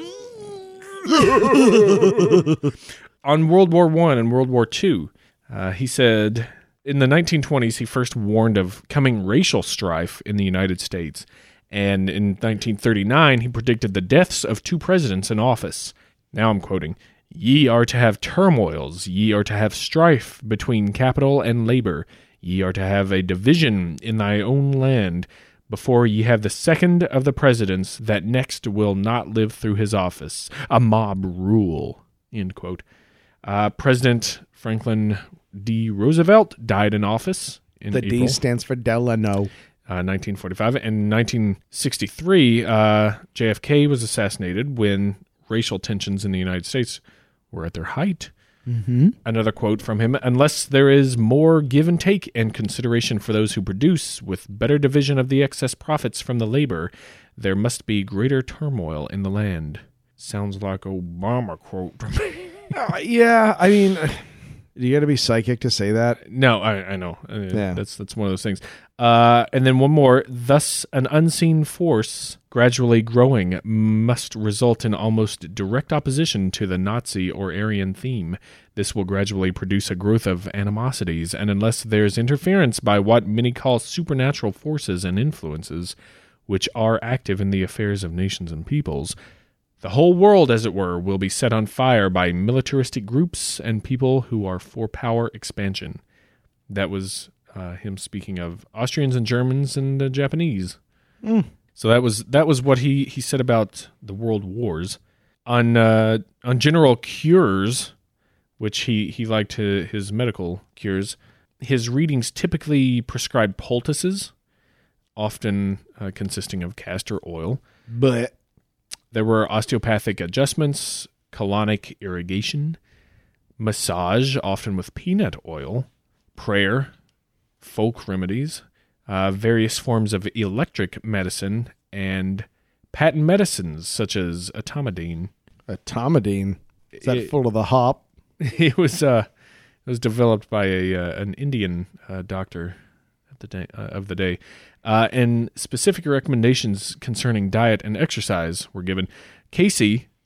S4: On World War One and World War Two, uh, he said, in the nineteen twenties, he first warned of coming racial strife in the United States. And in nineteen thirty-nine, he predicted the deaths of two presidents in office. Now I'm quoting, "Ye are to have turmoils, ye are to have strife between capital and labor, ye are to have a division in thy own land, before ye have the second of the presidents that next will not live through his office, a mob rule." End quote. Uh, President Franklin D. Roosevelt died in office in
S2: the
S4: April.
S2: D stands for Delano.
S4: Uh, nineteen forty-five. In nineteen sixty-three, uh, J F K was assassinated when racial tensions in the United States were at their height.
S2: Mm-hmm.
S4: Another quote from him, "Unless there is more give and take and consideration for those who produce, with better division of the excess profits from the labor, there must be greater turmoil in the land." Sounds like Obama quote to me.
S2: Uh, yeah, I mean, you got to be psychic to say that.
S4: No, I, I know. I mean,
S2: Yeah.
S4: That's that's one of those things. Uh, and then one more. Thus, an unseen force gradually growing must result in almost direct opposition to the Nazi or Aryan theme. This will gradually produce a growth of animosities, and unless there's interference by what many call supernatural forces and influences, which are active in the affairs of nations and peoples, the whole world, as it were, will be set on fire by militaristic groups and people who are for power expansion. That was uh, him speaking of Austrians and Germans and uh, Japanese.
S2: Mm.
S4: So that was that was what he, he said about the world wars. On uh, on general cures, which he, he liked his, his medical cures, his readings typically prescribed poultices, often uh, consisting of castor oil.
S2: But
S4: There were osteopathic adjustments, colonic irrigation, massage, often with peanut oil, prayer, folk remedies, uh, various forms of electric medicine, and patent medicines such as etomidine.
S2: Etomidine. Is that
S4: It-
S2: full of the hop?
S4: It was uh, it was developed by a uh, an Indian uh, doctor at the day uh, of the day, uh, and specific recommendations concerning diet and exercise were given. Casey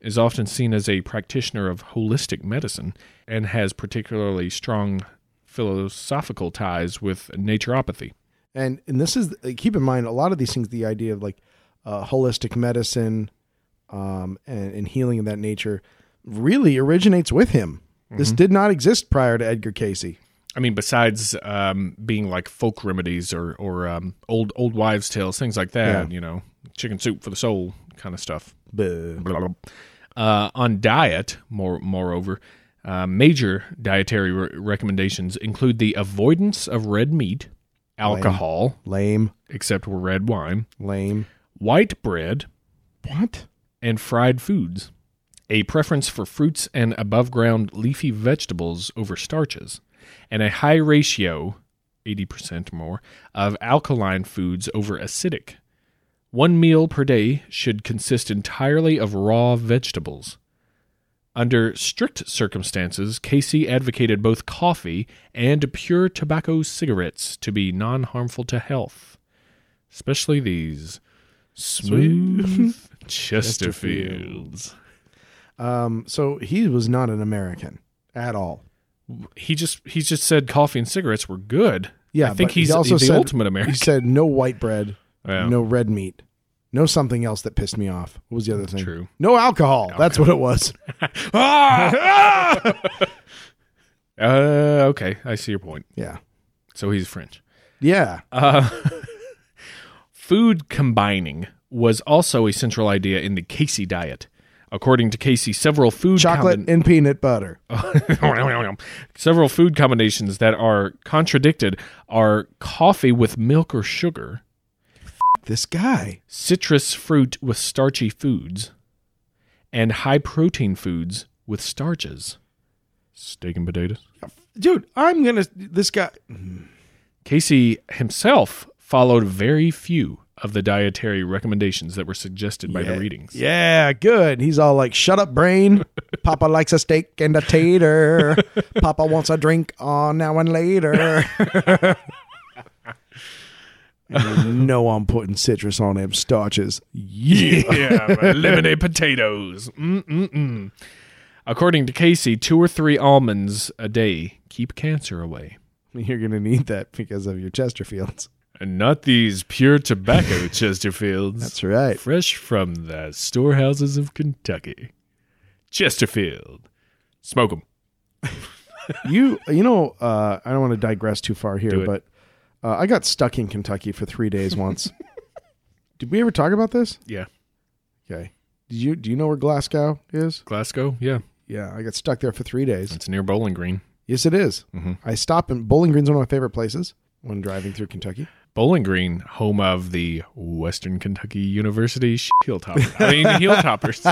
S4: is often seen as a practitioner of holistic medicine and has particularly strong philosophical ties with naturopathy.
S2: And and this is, keep in mind, a lot of these things, the idea of like uh, holistic medicine um, and, and healing of that nature really originates with him. Mm-hmm. This did not exist prior to Edgar Cayce.
S4: I mean, besides um, being like folk remedies or or um, old old wives' tales, things like that, yeah. you know, chicken soup for the soul kind of stuff. Blah, blah. Uh, on diet, more moreover, uh, major dietary re- recommendations include the avoidance of red meat, alcohol,
S2: lame,
S4: except for red wine,
S2: lame,
S4: white bread,
S2: what,
S4: and fried foods. A preference for fruits and above-ground leafy vegetables over starches, and a high ratio, eighty percent or more, of alkaline foods over acidic. One meal per day should consist entirely of raw vegetables. Under strict circumstances, Cayce advocated both coffee and pure tobacco cigarettes to be non-harmful to health, especially these smooth Chesterfields.
S2: Um, so he was not an American at all.
S4: He just he just said coffee and cigarettes were good.
S2: Yeah,
S4: I think
S2: but
S4: he's
S2: he also
S4: the
S2: said,
S4: ultimate American.
S2: He said no white bread,
S4: Yeah.
S2: no red meat, no something else that pissed me off. What was the other thing?
S4: True.
S2: No alcohol. alcohol. That's what it was.
S4: ah! uh, okay, I see your point.
S2: Yeah.
S4: So he's French.
S2: Yeah.
S4: Uh, food combining was also a central idea in the Cayce diet. According to Cayce, several food
S2: chocolate
S4: combi-
S2: and peanut butter.
S4: several food combinations that are contradicted are coffee with milk or sugar,
S2: this guy,
S4: citrus fruit with starchy foods, and high protein foods with starches. Steak and potatoes.
S2: Dude, I'm gonna. This guy.
S4: Cayce himself followed very few of the dietary recommendations that were suggested by
S2: yeah,
S4: the readings.
S2: Yeah, good. He's all like, shut up, brain. Papa likes a steak and a tater. Papa wants a drink on now and later. And you know I'm putting citrus on them starches.
S4: Yeah, yeah lemonade potatoes. Mm-mm-mm. According to Cayce, two or three almonds a day keep cancer away.
S2: You're going to need that because of your Chesterfields.
S4: And not these pure tobacco Chesterfields.
S2: That's right.
S4: Fresh from the storehouses of Kentucky. Chesterfield. Smoke them.
S2: you, you know, uh, I don't want to digress too far here,
S4: Do
S2: but uh, I got stuck in Kentucky for three days once. Did we ever talk about this?
S4: Yeah.
S2: Okay. Did you, do you know where Glasgow is?
S4: Glasgow? Yeah.
S2: Yeah, I got stuck there for three days.
S4: It's near Bowling Green.
S2: Yes, it is.
S4: Mm-hmm.
S2: I stop in Bowling Green's one of my favorite places when driving through Kentucky.
S4: Bowling Green, home of the Western Kentucky University Hilltoppers. I mean, Hilltoppers.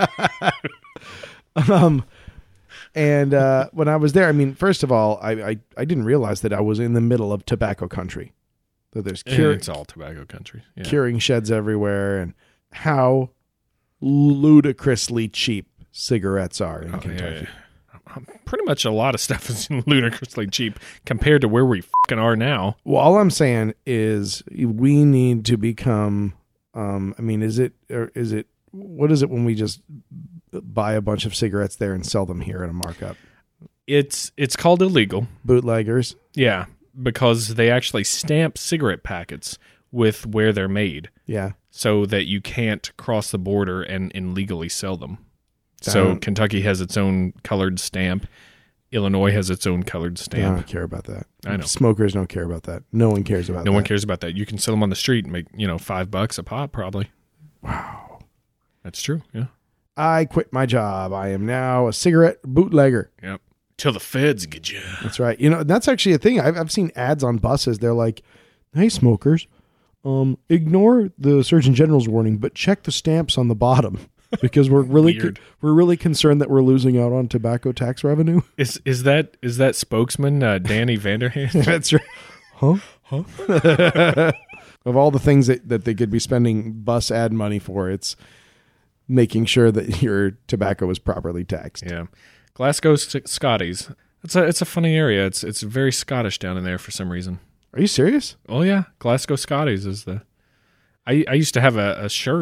S2: um, and uh, when I was there, I mean, first of all, I, I I didn't realize that I was in the middle of tobacco country. That there's cure,
S4: it's all tobacco country. Yeah.
S2: Curing sheds everywhere, and how ludicrously cheap cigarettes are in
S4: oh,
S2: Kentucky.
S4: Yeah, yeah. Pretty much a lot of stuff is ludicrously cheap compared to where we fucking are now.
S2: Well, all I'm saying is we need to become, um, I mean, is it, or is it, what is it when we just buy a bunch of cigarettes there and sell them here at a markup?
S4: It's, it's called illegal.
S2: Bootleggers.
S4: Yeah, because they actually stamp cigarette packets with where they're made.
S2: Yeah.
S4: So that you can't cross the border and, and legally sell them. So
S2: um,
S4: Kentucky has its own colored stamp. Illinois has its own colored stamp.
S2: I don't care about that.
S4: I know.
S2: Smokers don't care about that. No one cares about
S4: no
S2: that.
S4: No one cares about that. You can sell them on the street and make, you know, five bucks a pop probably.
S2: Wow.
S4: That's true, yeah.
S2: I quit my job. I am now a cigarette bootlegger.
S4: Yep. Till the feds get you.
S2: That's right. You know, that's actually a thing. I've, I've seen ads on buses. They're like, hey, smokers, um, ignore the Surgeon General's warning, but check the stamps on the bottom. Because we're really co- we're really concerned that we're losing out on tobacco tax revenue.
S4: Is is that is that spokesman uh, Danny Vanderhand?
S2: That's right. Huh? Huh? Of all the things that, that they could be spending bus ad money for, it's making sure that your tobacco is properly taxed.
S4: Yeah, Glasgow Scotties. It's a it's a funny area. It's it's very Scottish down in there for some reason.
S2: Are you serious?
S4: Oh yeah, Glasgow Scotties is the. I I used to have a, a shirt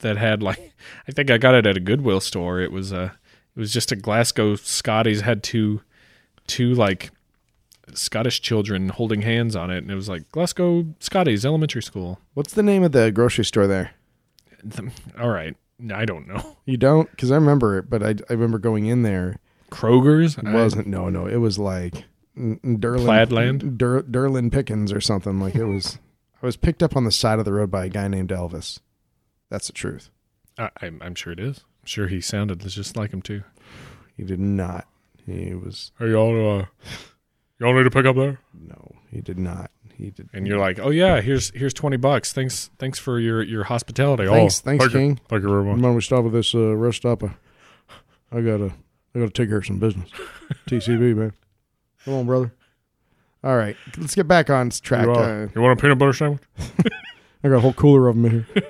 S4: that had like, I think I got it at a Goodwill store. It was a, it was just a Glasgow Scotties, had two, two like Scottish children holding hands on it, and it was like Glasgow Scotties Elementary School.
S2: What's the name of the grocery store there?
S4: The, all right, I don't know.
S2: You don't? Because I remember it, but I, I remember going in there.
S4: Kroger's?
S2: It wasn't. No, no. It was like Derlin,
S4: Plaidland?
S2: Der, Derlin Pickens or something. Like it was. I was picked up on the side of the road by a guy named Elvis. That's the truth.
S4: I, I'm, I'm sure it is. I'm sure he sounded just like him too.
S2: He did not. He was.
S1: Hey, y'all, uh, y'all need to pick up there?
S2: No, he did not. He did.
S4: And you're like, oh yeah, here's here's twenty bucks. Thanks thanks for your, your hospitality.
S2: Thanks,
S1: oh,
S2: thanks,
S1: thank
S2: King.
S1: You. Thank you very much.
S2: Come on, we stop at this uh, rest stop. I, I gotta, I gotta take care of some business. T C B, man. Come on, brother. All right, let's get back on track.
S1: You, uh,
S2: Uh,
S1: you want a peanut butter sandwich?
S2: I got a whole cooler of them in here.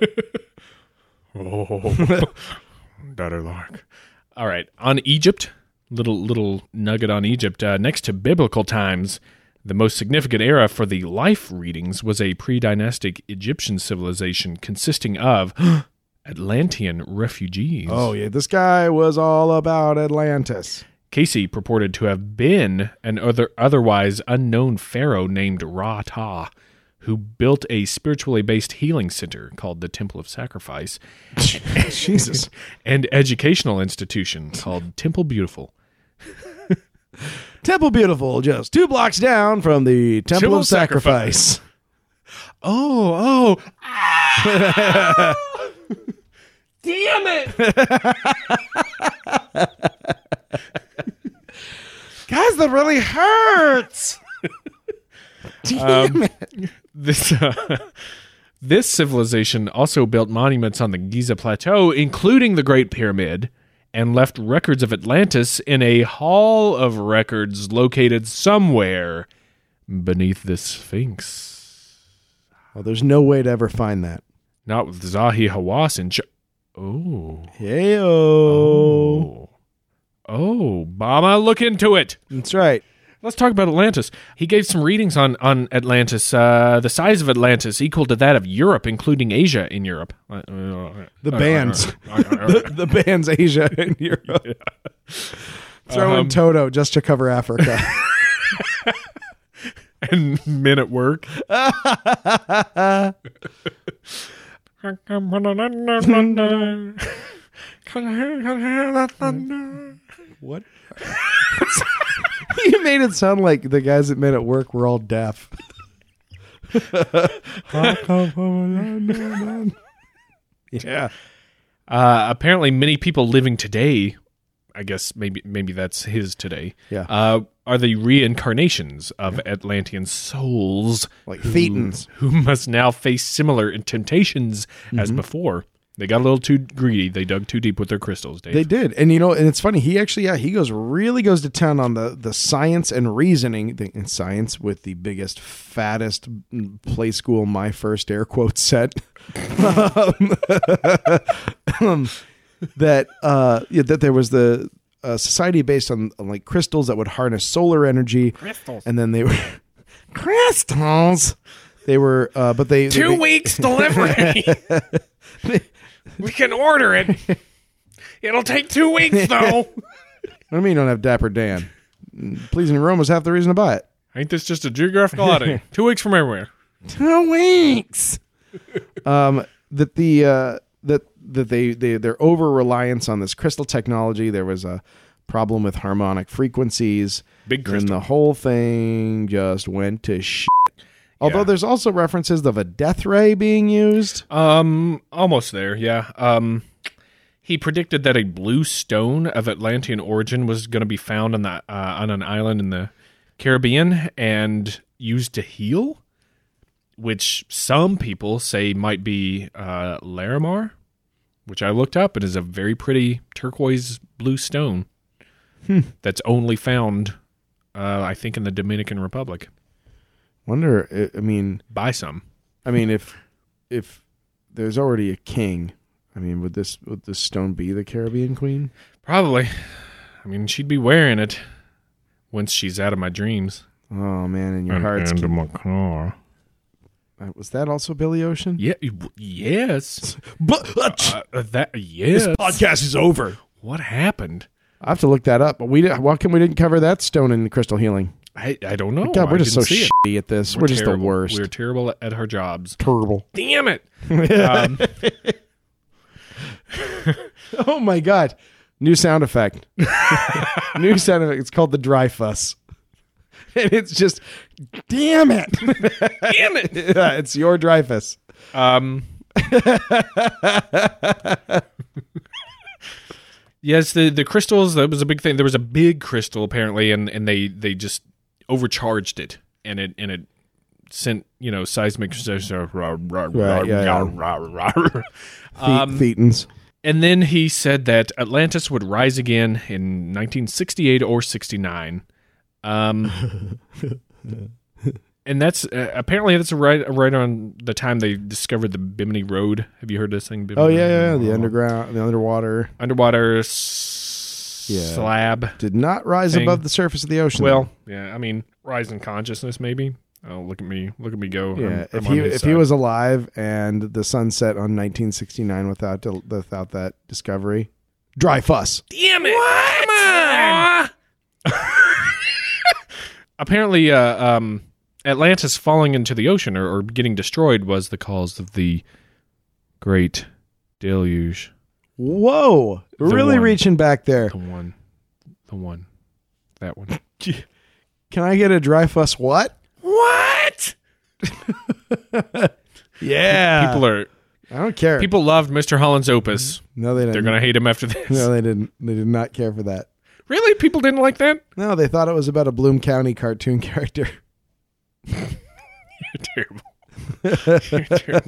S1: Oh, Daddy Lark.
S4: All right, on Egypt, little little nugget on Egypt. Uh, next to biblical times, the most significant era for the life readings was a pre-dynastic Egyptian civilization consisting of Atlantean refugees.
S2: Oh yeah, this guy was all about Atlantis.
S4: Casey purported to have been an other otherwise unknown pharaoh named Ra-Ta, who built a spiritually based healing center called the Temple of Sacrifice,
S2: Jesus,
S4: and educational institution called Temple Beautiful.
S2: Temple Beautiful, just two blocks down from the Temple,
S4: Temple
S2: of Sacrifice.
S4: Oh, oh. Ah! Damn it!
S2: Guys, that really hurts. Damn
S4: Um,
S2: it.
S4: This uh, this civilization also built monuments on the Giza Plateau, including the Great Pyramid, and left records of Atlantis in a hall of records located somewhere beneath the Sphinx.
S2: Well, there's no way to ever find that.
S4: Not with Zahi Hawass in. Ch- oh.
S2: Hey,
S4: Oh. Oh. Obama, look into it.
S2: That's right.
S4: Let's talk about Atlantis. He gave some readings on, on Atlantis. Uh, the size of Atlantis equal to that of Europe, including Asia in Europe. Uh,
S2: The bands. the, the bands Asia and Europe. Yeah. Throw
S4: Um,
S2: in Toto just to cover Africa.
S4: and men at work.
S2: What? You made it sound like the guys that men at work were all deaf. Yeah.
S4: Uh, apparently, many people living today, I guess maybe maybe that's his today,
S2: Yeah.
S4: uh, are the reincarnations of Atlantean souls.
S2: Like
S4: who-
S2: Thetans.
S4: Who must now face similar temptations as before. They got a little too greedy. They dug too deep with their crystals, Dave.
S2: They did. And you know, and it's funny, he actually, yeah, he goes really goes to town on the, the science and reasoning the, and science with the biggest, fattest play school, my first air quote set. um, um, that, uh, yeah, that there was the uh, society based on, on like crystals that would harness solar energy.
S4: Crystals.
S2: And then they were crystals. They were, uh, but they,
S4: Two
S2: they,
S4: weeks delivery. We can order it. It'll take two weeks, though.
S2: What do you mean you don't have Dapper Dan? Pleasing aromas half the reason to buy it.
S4: Ain't this just a geographical oddity? Two weeks from everywhere.
S2: Two weeks. um, that the uh, that that they they their over reliance on this crystal technology. There was a problem with harmonic frequencies.
S4: Big
S2: And
S4: crystal.
S2: the whole thing just went to shit. Although
S4: Yeah.
S2: there's also references of a death ray being used.
S4: Um, almost there, yeah. Um, he predicted that a blue stone of Atlantean origin was going to be found on the uh, on an island in the Caribbean and used to heal, which some people say might be uh, Larimar, which I looked up and is a very pretty turquoise blue stone that's only found, uh, I think, in the Dominican Republic.
S2: Wonder. I mean,
S4: By some.
S2: I mean, if if there's already a king, I mean, would this would this stone be the Caribbean queen?
S4: Probably. I mean, she'd be wearing it once she's out of my dreams.
S2: Oh man, in your
S1: And
S2: hearts.
S1: into my car.
S2: Uh, was that also Billy Ocean?
S3: Yeah. y- Yes.
S2: But
S3: Uh, that. Yes.
S2: podcast is over.
S3: What happened?
S2: I have to look that up. But we did, how come we didn't cover that stone and crystal healing?
S3: I, I don't know.
S2: God, we're
S3: I
S2: just so
S3: didn't see it.
S2: shitty at this. We're, just
S3: terrible.
S2: the worst.
S3: We're terrible at our jobs.
S2: terrible.
S3: Damn it. Um,
S2: Oh my god! New sound effect. New sound effect. It's called the dry fuss, and it's just, damn it,
S3: damn it.
S2: yeah, it's your dry fuss.
S3: Um. Yes, the, the crystals, that was a big thing. There was a big crystal apparently, and, and they, they just overcharged it, and it and it sent, you know, seismic
S2: Right, yeah,
S3: um,
S2: Thetans.
S3: and then he said that Atlantis would rise again in nineteen sixty-eight or sixty-nine. Um And that's uh, apparently that's right right on the time they discovered the Bimini Road. Have you heard this thing? Bimini
S2: Oh yeah, yeah, yeah.
S3: Road?
S2: The underground, the underwater
S3: Underwater s-
S2: Yeah.
S3: slab.
S2: did not rise
S3: Thing.
S2: above the surface of the ocean.
S3: Well, yeah, I mean, rise in consciousness, maybe. Oh, look at me, look at me go.
S2: yeah.
S3: I'm,
S2: if
S3: I'm
S2: he
S3: on his
S2: if he
S3: side.
S2: was alive and the sun set on nineteen sixty-nine without without that discovery, dry fuss.
S3: damn it! Come on! Apparently, uh, um, Atlantis falling into the ocean or, or getting destroyed was the cause of the Great Deluge.
S2: Whoa!
S3: The
S2: Really
S3: one.
S2: reaching back there.
S3: The one, the one, that one.
S2: Can I get a dry fuss? What?
S3: What?
S2: Yeah.
S3: People are
S2: I don't care.
S3: people loved Mister Holland's opus.
S2: no, they didn't.
S3: They're gonna hate him after this.
S2: No, they didn't. They did not care for that.
S3: Really? People didn't like that?
S2: No, they thought it was about a Bloom County cartoon character.
S3: You're terrible. You're terrible.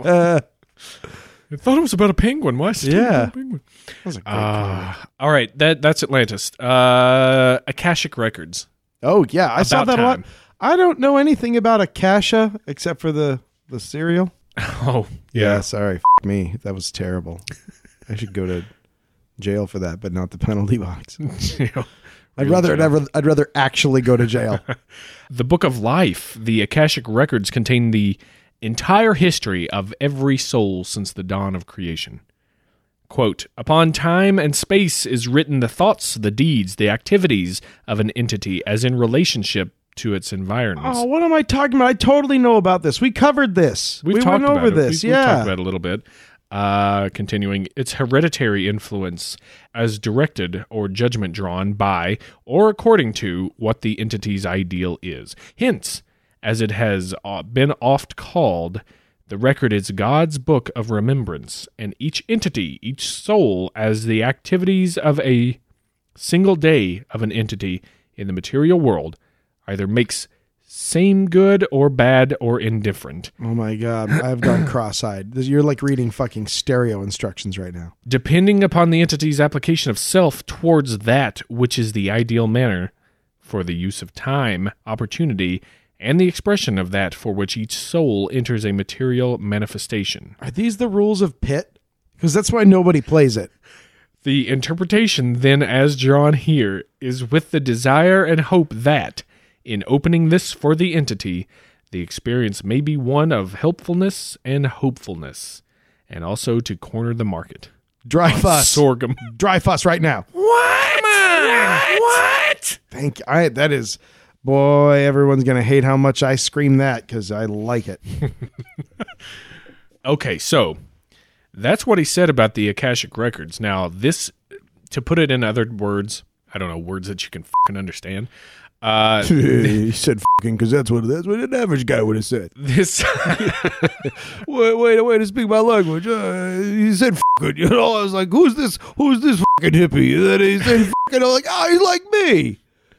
S3: I thought it was about a penguin. Why is it
S2: Yeah.
S3: about a penguin?
S2: That was a great
S3: Uh, all right, that that's Atlantis. Uh, Akashic Records.
S2: Oh yeah, I saw
S3: About
S2: that a lot.
S3: time.
S2: I don't know anything about Akasha except for the the cereal.
S3: Oh,
S2: Yeah,
S3: yeah.
S2: sorry, f- me. That was terrible. I should go to jail for that, but not the penalty box. I'd rather never. I'd rather actually go to jail.
S3: The Book of Life, the Akashic Records, contain the entire history of every soul since the dawn of creation. Quote, upon time and space is written the thoughts, the deeds, the activities of an entity as in relationship to its environments.
S2: Oh, what am I talking about? I totally know about this. We covered this.
S3: We've
S2: we
S3: talked
S2: went
S3: about
S2: over
S3: it.
S2: this.
S3: We've,
S2: yeah.
S3: we've talked about it a little bit. Uh, continuing, its hereditary influence as directed or judgment drawn by or according to what the entity's ideal is. Hence, as it has uh, been oft called, the record is God's book of remembrance, and each entity, each soul, as the activities of a single day of an entity in the material world, either makes same good or bad or indifferent,
S2: Oh my god, I've gone cross-eyed. This- You're like reading fucking stereo instructions right now.
S3: depending upon the entity's application of self towards that which is the ideal manner for the use of time, opportunity, and the expression of that for which each soul enters a material manifestation.
S2: Are these the rules of Pit? Because that's why nobody plays it.
S3: The interpretation, then, as drawn here, is with the desire and hope that, in opening this for the entity, the experience may be one of helpfulness and hopefulness, and also to corner the market.
S2: Dry fuss.
S3: Sorghum.
S2: Dry fuss right now.
S3: What? What? What?
S2: Thank I that is boy, everyone's gonna hate how much I scream that because I like it.
S3: Okay, so that's what he said about the Akashic Records. Now, this, to put it in other words, I don't know, words that you can fucking understand. Uh,
S2: He said fucking because that's what that's what an average guy would have said.
S3: this,
S2: Wait, wait, wait to speak my language. Uh, he said fucking, you know, I was like, who's this who's this fucking hippie? And then he said fucking, I'm like, oh, he's like me.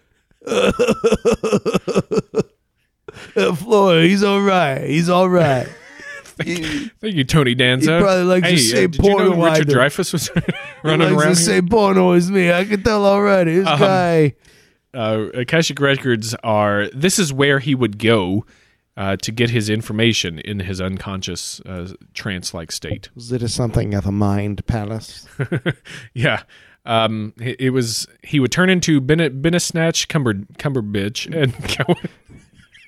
S2: uh, Floyd, he's all right. He's all right. He,
S3: thank you, Tony Danza.
S2: He probably likes
S3: hey,
S2: the same
S3: uh, did you know
S2: porno I
S3: Richard
S2: do.
S3: Dreyfuss was
S2: he
S3: running
S2: likes
S3: around
S2: the
S3: here?
S2: same porno as me. I can tell already. This
S3: Um,
S2: guy.
S3: Uh, Akashic Records are, this is where he would go uh, to get his information in his unconscious uh, trance-like state.
S2: Was it something of a mind palace?
S3: Yeah. Um, it, it was, he would turn into Bennett, Bennisnatch Cumber, Cumberbitch and go,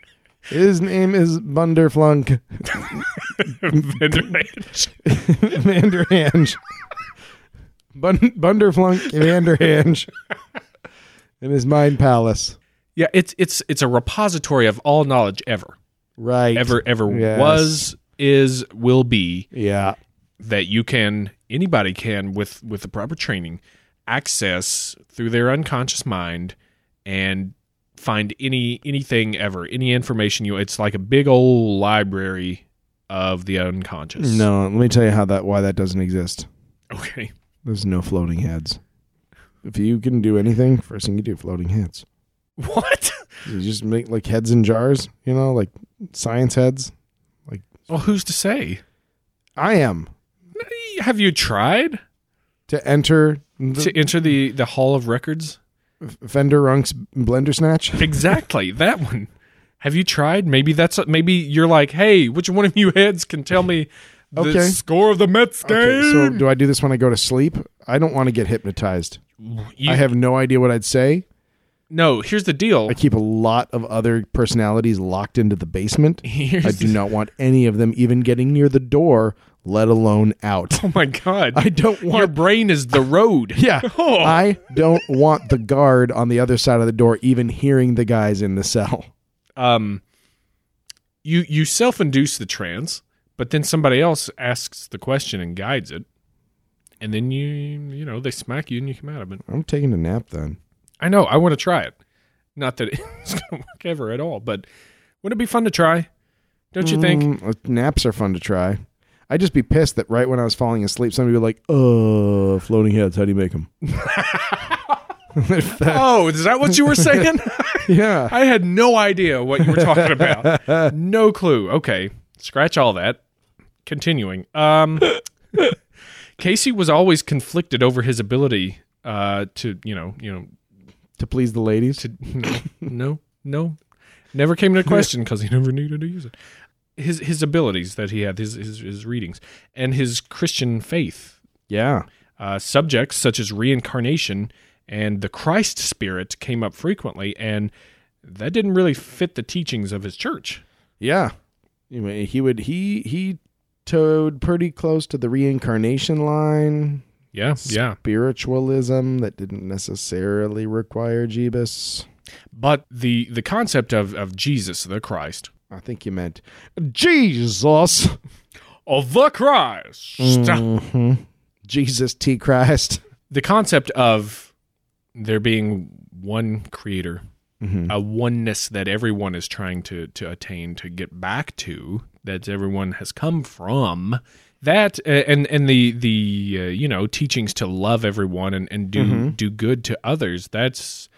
S2: His name is Bunderflunk
S4: Vanderhange.
S2: Vanderhange. Bun- Bunderflunk Vanderhange. In his mind palace.
S4: Yeah, it's it's it's a repository of all knowledge ever.
S2: Right.
S4: Ever, ever
S2: Yes.
S4: was, is, will be,
S2: Yeah.
S4: that you can, anybody can, with, with the proper training, access through their unconscious mind and find any anything ever, any information you. It's like a big old library of the unconscious.
S2: No, let me tell you how that why that doesn't exist.
S4: Okay.
S2: There's no floating heads. If you can do anything, first thing you do, floating heads.
S4: What?
S2: You just make like heads in jars, you know, like science heads.
S4: Well, who's to say?
S2: I am
S4: Have you tried
S2: to enter the
S4: to enter the, the Hall of Records?
S2: Fender Runk's blender snatch.
S4: Exactly, that one. Have you tried? Maybe that's maybe you're like, hey, which one of you heads can tell me the
S2: Okay.
S4: score of the Mets game?
S2: Okay, so do I do this when I go to sleep? I don't want to get hypnized.
S4: You-
S2: I have no idea what I'd say.
S4: no. Here's the deal.
S2: I keep a lot of other personalities locked into the basement.
S4: Here's
S2: I do not want any of them even getting near the door, let alone out.
S4: Oh my god!
S2: I don't
S4: Your
S2: want.
S4: brain is the road.
S2: Yeah,
S4: Oh.
S2: I don't want the guard on the other side of the door even hearing the guys in the cell.
S4: Um. You you self-induce the trance, but then somebody else asks the question and guides it, and then you you know they smack you and you come out of it.
S2: I'm taking a nap then.
S4: I know. I want to try it. Not that it's going to work ever at all, but wouldn't it be fun to try? Don't you think?
S2: Mm, uh, naps are fun to try. I'd just be pissed that right when I was falling asleep, somebody would be like, "Uh, floating heads. How do you make them?"
S4: Oh, is that what you were saying?
S2: Yeah.
S4: I had no idea what you were talking about. No clue. Okay, scratch all that. Continuing. Um, Casey was always conflicted over his ability uh, to, you know, you know,
S2: To please the ladies.
S4: to no, no, no, never came into question because he never needed to use it. His his abilities that he had, his his, his readings, and his Christian faith.
S2: Yeah.
S4: Uh, subjects such as reincarnation and the Christ spirit came up frequently, and that didn't really fit the teachings of his church.
S2: Yeah. Anyway, he would he he towed pretty close to the reincarnation line.
S4: Yeah, yeah.
S2: Spiritualism that didn't necessarily require Jeebus.
S4: But the the concept of, of Jesus, the Christ,
S2: I think you meant Jesus.
S4: of the Christ,
S2: Mhm. Jesus T Christ.
S4: the concept of there being one creator,
S2: Mhm.
S4: a oneness that everyone is trying to, to attain, to get back to, that everyone has come from, that uh, and and the the uh, you know teachings to love everyone and, and do
S2: Mhm.
S4: do good to others. That's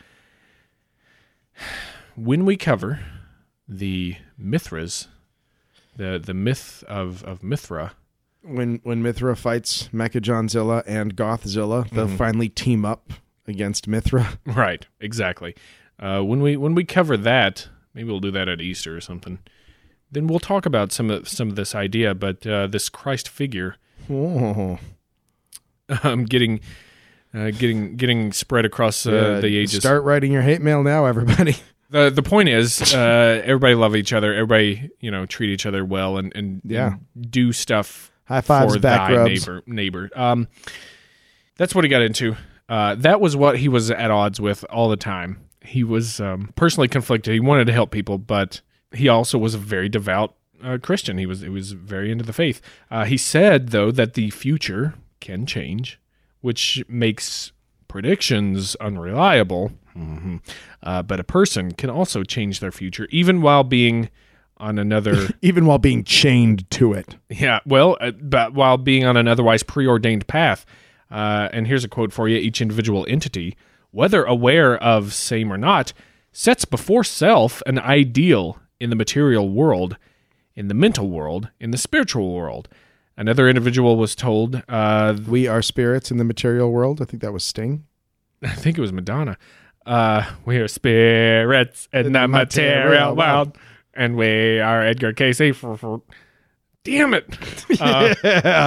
S4: when we cover the Mithras, the the myth of of Mithra.
S2: When when Mithra fights Mechajohnzilla and Gothzilla, they'll finally team up against Mithra.
S4: Right, exactly. Uh, when we when we cover that, maybe we'll do that at Easter or something. Then we'll talk about some of some of this idea, but uh, this Christ figure,
S2: Oh.
S4: um, getting uh, getting getting spread across uh,
S2: Yeah,
S4: the ages.
S2: Start writing your hate mail now, everybody.
S4: The the point is, uh, everybody love each other. Everybody, you know, treat each other well and and,
S2: Yeah.
S4: and do stuff
S2: High fives,
S4: for
S2: back
S4: thy
S2: rubs.
S4: neighbor. Neighbor. Um, that's what he got into. Uh, that was what he was at odds with all the time. He was um, personally conflicted. He wanted to help people, but he also was a very devout uh, Christian. He was he was very into the faith. Uh, he said, though, that the future can change, which makes predictions unreliable. Mm-hmm. Uh, but a person can also change their future, even while being on another.
S2: Even while being chained to it.
S4: Yeah, well, uh, but while being on an otherwise preordained path. Uh, and here's a quote for you. Each individual entity, whether aware of same or not, sets before self an ideal in the material world, in the mental world, in the spiritual world. Another individual was told, uh,
S2: We are spirits in the material world. I think that was Sting.
S4: I think it was Madonna, uh, we are spirits in,
S2: In
S4: the
S2: the
S4: material
S2: material
S4: world, and we are Edgar Casey. For, for, damn it. Uh,
S2: Yeah.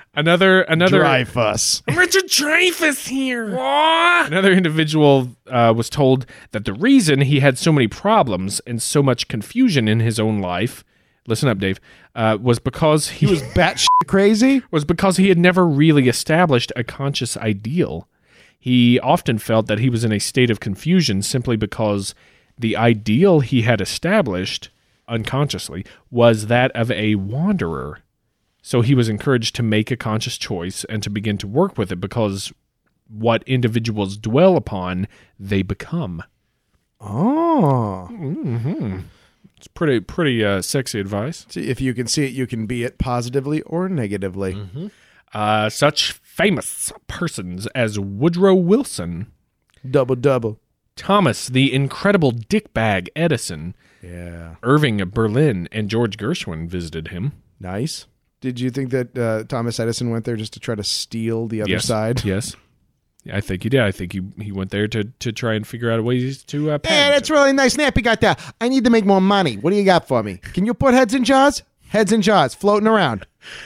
S4: Another another
S2: Dreyfuss.
S4: Richard Dreyfuss here. Another individual uh, was told that the reason he had so many problems and so much confusion in his own life, listen up, Dave, uh, was because he,
S2: He was batshit crazy?
S4: was because he had never really established a conscious ideal. He often felt that he was in a state of confusion simply because the ideal he had established unconsciously was that of a wanderer. So he was encouraged to make a conscious choice and to begin to work with it, because what individuals dwell upon, they become.
S2: Oh.
S4: Mm-hmm. It's pretty pretty uh, sexy advice.
S2: See, if you can see it, you can be it positively or negatively.
S4: Mm-hmm. Uh, such famous persons as Woodrow Wilson,
S2: Double, double.
S4: Thomas the Incredible Dickbag Edison,
S2: Yeah.
S4: Irving Berlin, and George Gershwin visited him.
S2: Nice. Did you think that uh, Thomas Edison went there just to try to steal the other
S4: yes.
S2: side?
S4: Yes. Yeah, I think he did. I think he he went there to, to try and figure out ways to uh,
S2: Hey,
S4: patent
S2: that's
S4: it.
S2: really nice snap you got there. I need to make more money. What do you got for me? Can you put heads in jars? Heads in jars, floating around.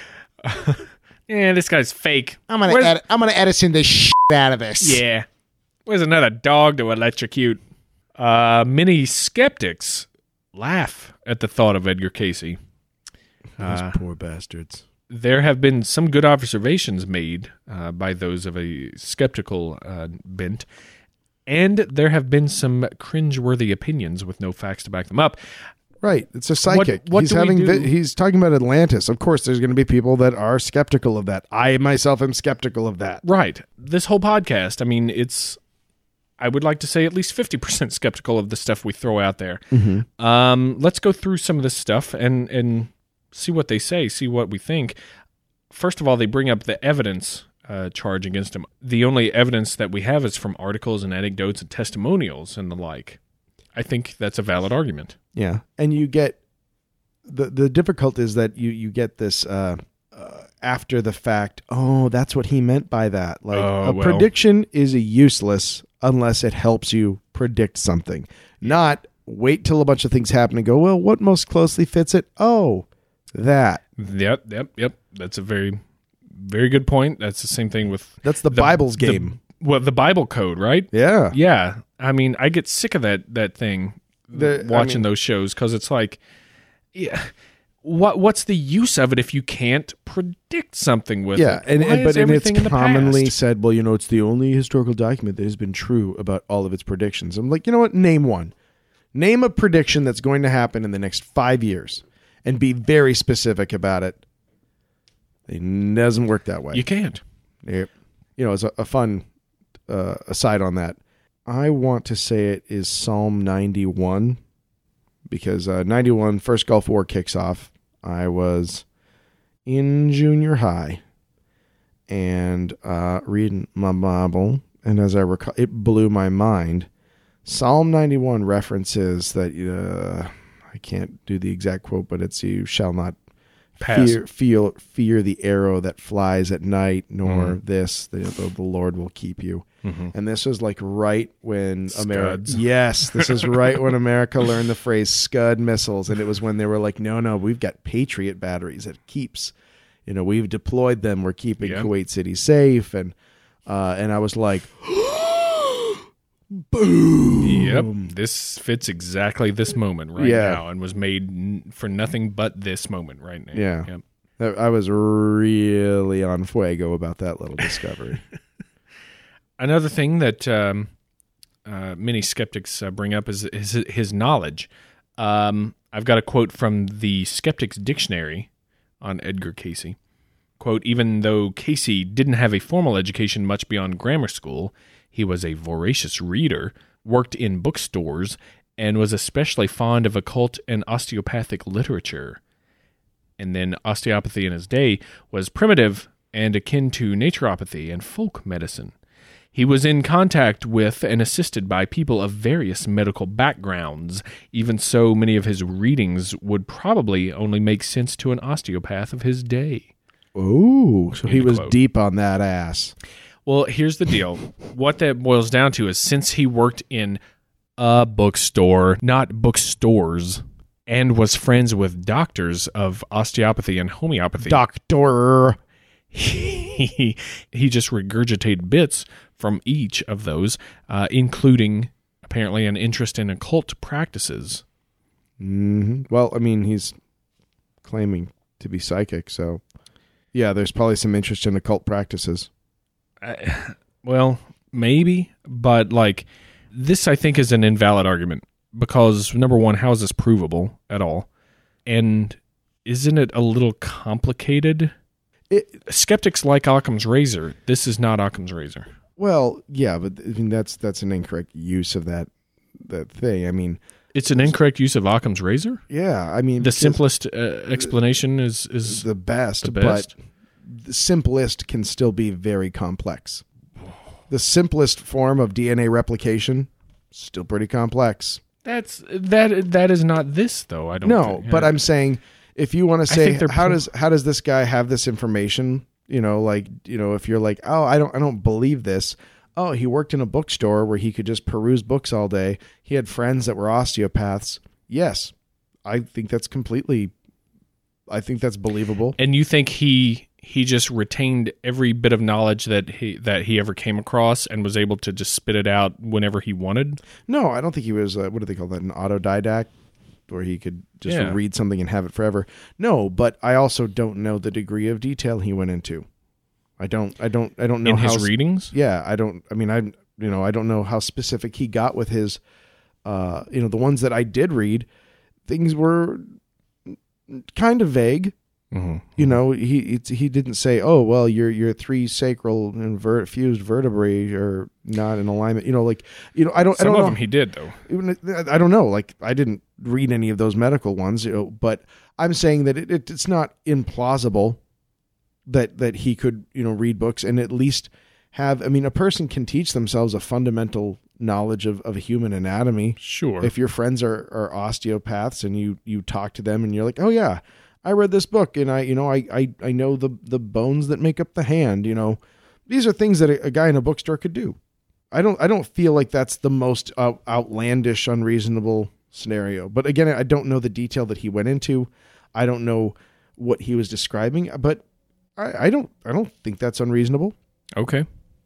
S4: Yeah, this guy's fake.
S2: I'm gonna
S4: Where's-
S2: edi- I'm gonna Edison the shit out of this.
S4: Yeah. Where's another dog to electrocute? Uh, many skeptics laugh at the thought of Edgar Casey.
S2: Those
S4: Uh,
S2: poor bastards.
S4: There have been some good observations made uh, by those of a skeptical uh, bent, and there have been some cringeworthy opinions with no facts to back them up.
S2: Right, it's a psychic.
S4: what
S2: he's
S4: do we
S2: having.
S4: do?
S2: vi- he's talking about Atlantis. Of course, there's going to be people that are skeptical of that. I myself am skeptical of that.
S4: Right. This whole podcast, I mean, it's, I would like to say at least fifty percent skeptical of the stuff we throw out there.
S2: Mm-hmm.
S4: Um, let's go through some of this stuff and, and see what they say, see what we think. First of all, they bring up the evidence uh, charge against him. The only evidence that we have is from articles and anecdotes and testimonials and the like. I think that's a valid argument.
S2: Yeah, and you get the the difficulty is that you you get this uh, uh, after the fact. Oh, that's what he meant by that. Like
S4: Oh,
S2: a
S4: well.
S2: prediction is a useless unless it helps you predict something. Not wait till a bunch of things happen and go, well, what most closely fits it? Oh, that.
S4: Yep, yep, yep. That's a very, very good point. That's the same thing with
S2: That's the,
S4: the-
S2: Bible's
S4: the-
S2: game.
S4: well, the Bible code, right?
S2: Yeah.
S4: Yeah, I mean, I get sick of that that thing,
S2: The- I
S4: watching
S2: mean-
S4: those shows, because it's like, yeah, what what's the use of it if you can't predict something with
S2: Yeah,
S4: it?
S2: and,
S4: Why
S2: and
S4: is
S2: but and it's
S4: everything in the
S2: commonly
S4: past?
S2: said, well, you know, it's the only historical document that has been true about all of its predictions. I'm like, you know what? Name one. Name a prediction that's going to happen in the next five years, and be very specific about it. It doesn't work that way.
S4: You can't.
S2: Yep. You know, as a, a fun uh, aside on that, I want to say it is Psalm ninety-one, because uh, ninety-one, first Gulf War kicks off. I was in junior high and uh, reading my Bible, and as I recall, it blew my mind. Psalm ninety-one references that uh, I can't do the exact quote, but it's "You shall not
S4: Pass.
S2: fear, feel, fear the arrow that flies at night, nor
S4: Mhm.
S2: this, the, the, the Lord will keep you."
S4: Mm-hmm.
S2: And this was like right when America,
S4: Scuds.
S2: yes, this is right when America learned the phrase Scud missiles. And it was when they were like, no, no, we've got Patriot batteries. It keeps, you know, we've deployed them. We're keeping
S4: Yeah.
S2: Kuwait City safe. And, uh, and I was like, boom.
S4: Yep, this fits exactly this moment right
S2: Yeah.
S4: now, and was made n- for nothing but this moment right now.
S2: Yeah.
S4: Yep.
S2: I was really on fuego about that little discovery.
S4: Another thing that um, uh, many skeptics uh, bring up is, is his knowledge. Um, I've got a quote from the Skeptics Dictionary on Edgar Casey. Quote, "Even though Casey didn't have a formal education much beyond grammar school, he was a voracious reader, worked in bookstores, and was especially fond of occult and osteopathic literature." And then osteopathy in his day was primitive and akin to naturopathy and folk medicine. He was in contact with and assisted by people of various medical backgrounds. Even so, many of his readings would probably only make sense to an osteopath of his day.
S2: Oh, so he
S4: End
S2: was
S4: quote.
S2: deep on that ass.
S4: Well, here's the deal. What that boils down to is, since he worked in a bookstore, not bookstores, and was friends with doctors of osteopathy and homeopathy,
S2: Doctor.
S4: he he just regurgitated bits from each of those, uh, including apparently an interest in occult practices.
S2: Mm-hmm. Well, I mean, he's claiming to be psychic, so yeah, there's probably some interest in occult practices.
S4: Uh, well, maybe, but like this, I think is an invalid argument because number one, how is this provable at all? And isn't it a little complicated?
S2: It,
S4: Skeptics like Occam's razor. This is not Occam's razor.
S2: well, yeah, but I mean that's that's an incorrect use of that that thing. I mean,
S4: It's an incorrect use of Occam's razor?
S2: yeah, I mean
S4: The
S2: because
S4: simplest uh, explanation is, is
S2: the best,
S4: the best?
S2: but the simplest can still be very complex. The simplest form of D N A replication still pretty complex.
S4: That's that that is not this though, I don't
S2: No,
S4: think.
S2: but
S4: Yeah.
S2: I'm saying if you want to
S4: I
S2: say
S4: think they're
S2: how
S4: pro-
S2: does how does this guy have this information? You know, like you know, if you're like, oh, I don't I don't believe this. Oh, he worked in a bookstore where he could just peruse books all day. He had friends that were osteopaths. Yes, I think that's completely. I think that's believable.
S4: And you think he he just retained every bit of knowledge that he that he ever came across and was able to just spit it out whenever he wanted?
S2: No, I don't think he was. Uh, what do they call that? An autodidact, where he could just
S4: Yeah.
S2: read something and have it forever. No, but I also don't know the degree of detail he went into. I don't. I don't. I don't know
S4: In
S2: how.
S4: his readings?
S2: Yeah, I don't. I mean, I you know I don't know how specific he got with his. Uh, you know, the ones that I did read, things were kind of vague.
S4: Mm-hmm.
S2: You know, he it's, he didn't say, "Oh, well, your your three sacral and ver- fused vertebrae are not in alignment." You know, like you know, I don't.
S4: Some
S2: I don't
S4: of
S2: know.
S4: them he did though.
S2: Even I don't know. Like I didn't read any of those medical ones, you know, but I'm saying that it, it, it's not implausible that that he could you know read books and at least have. I mean, a person can teach themselves a fundamental knowledge of, of human anatomy.
S4: Sure.
S2: If your friends are, are osteopaths and you you talk to them and you're like, oh yeah, I read this book and I you know I I, I know the the bones that make up the hand. You know, these are things that a, a guy in a bookstore could do. I don't I don't feel like that's the most out, outlandish, unreasonable scenario. But again, I don't know the detail that he went into. I don't know what he was describing, but I, I don't I don't think that's unreasonable.
S4: Okay.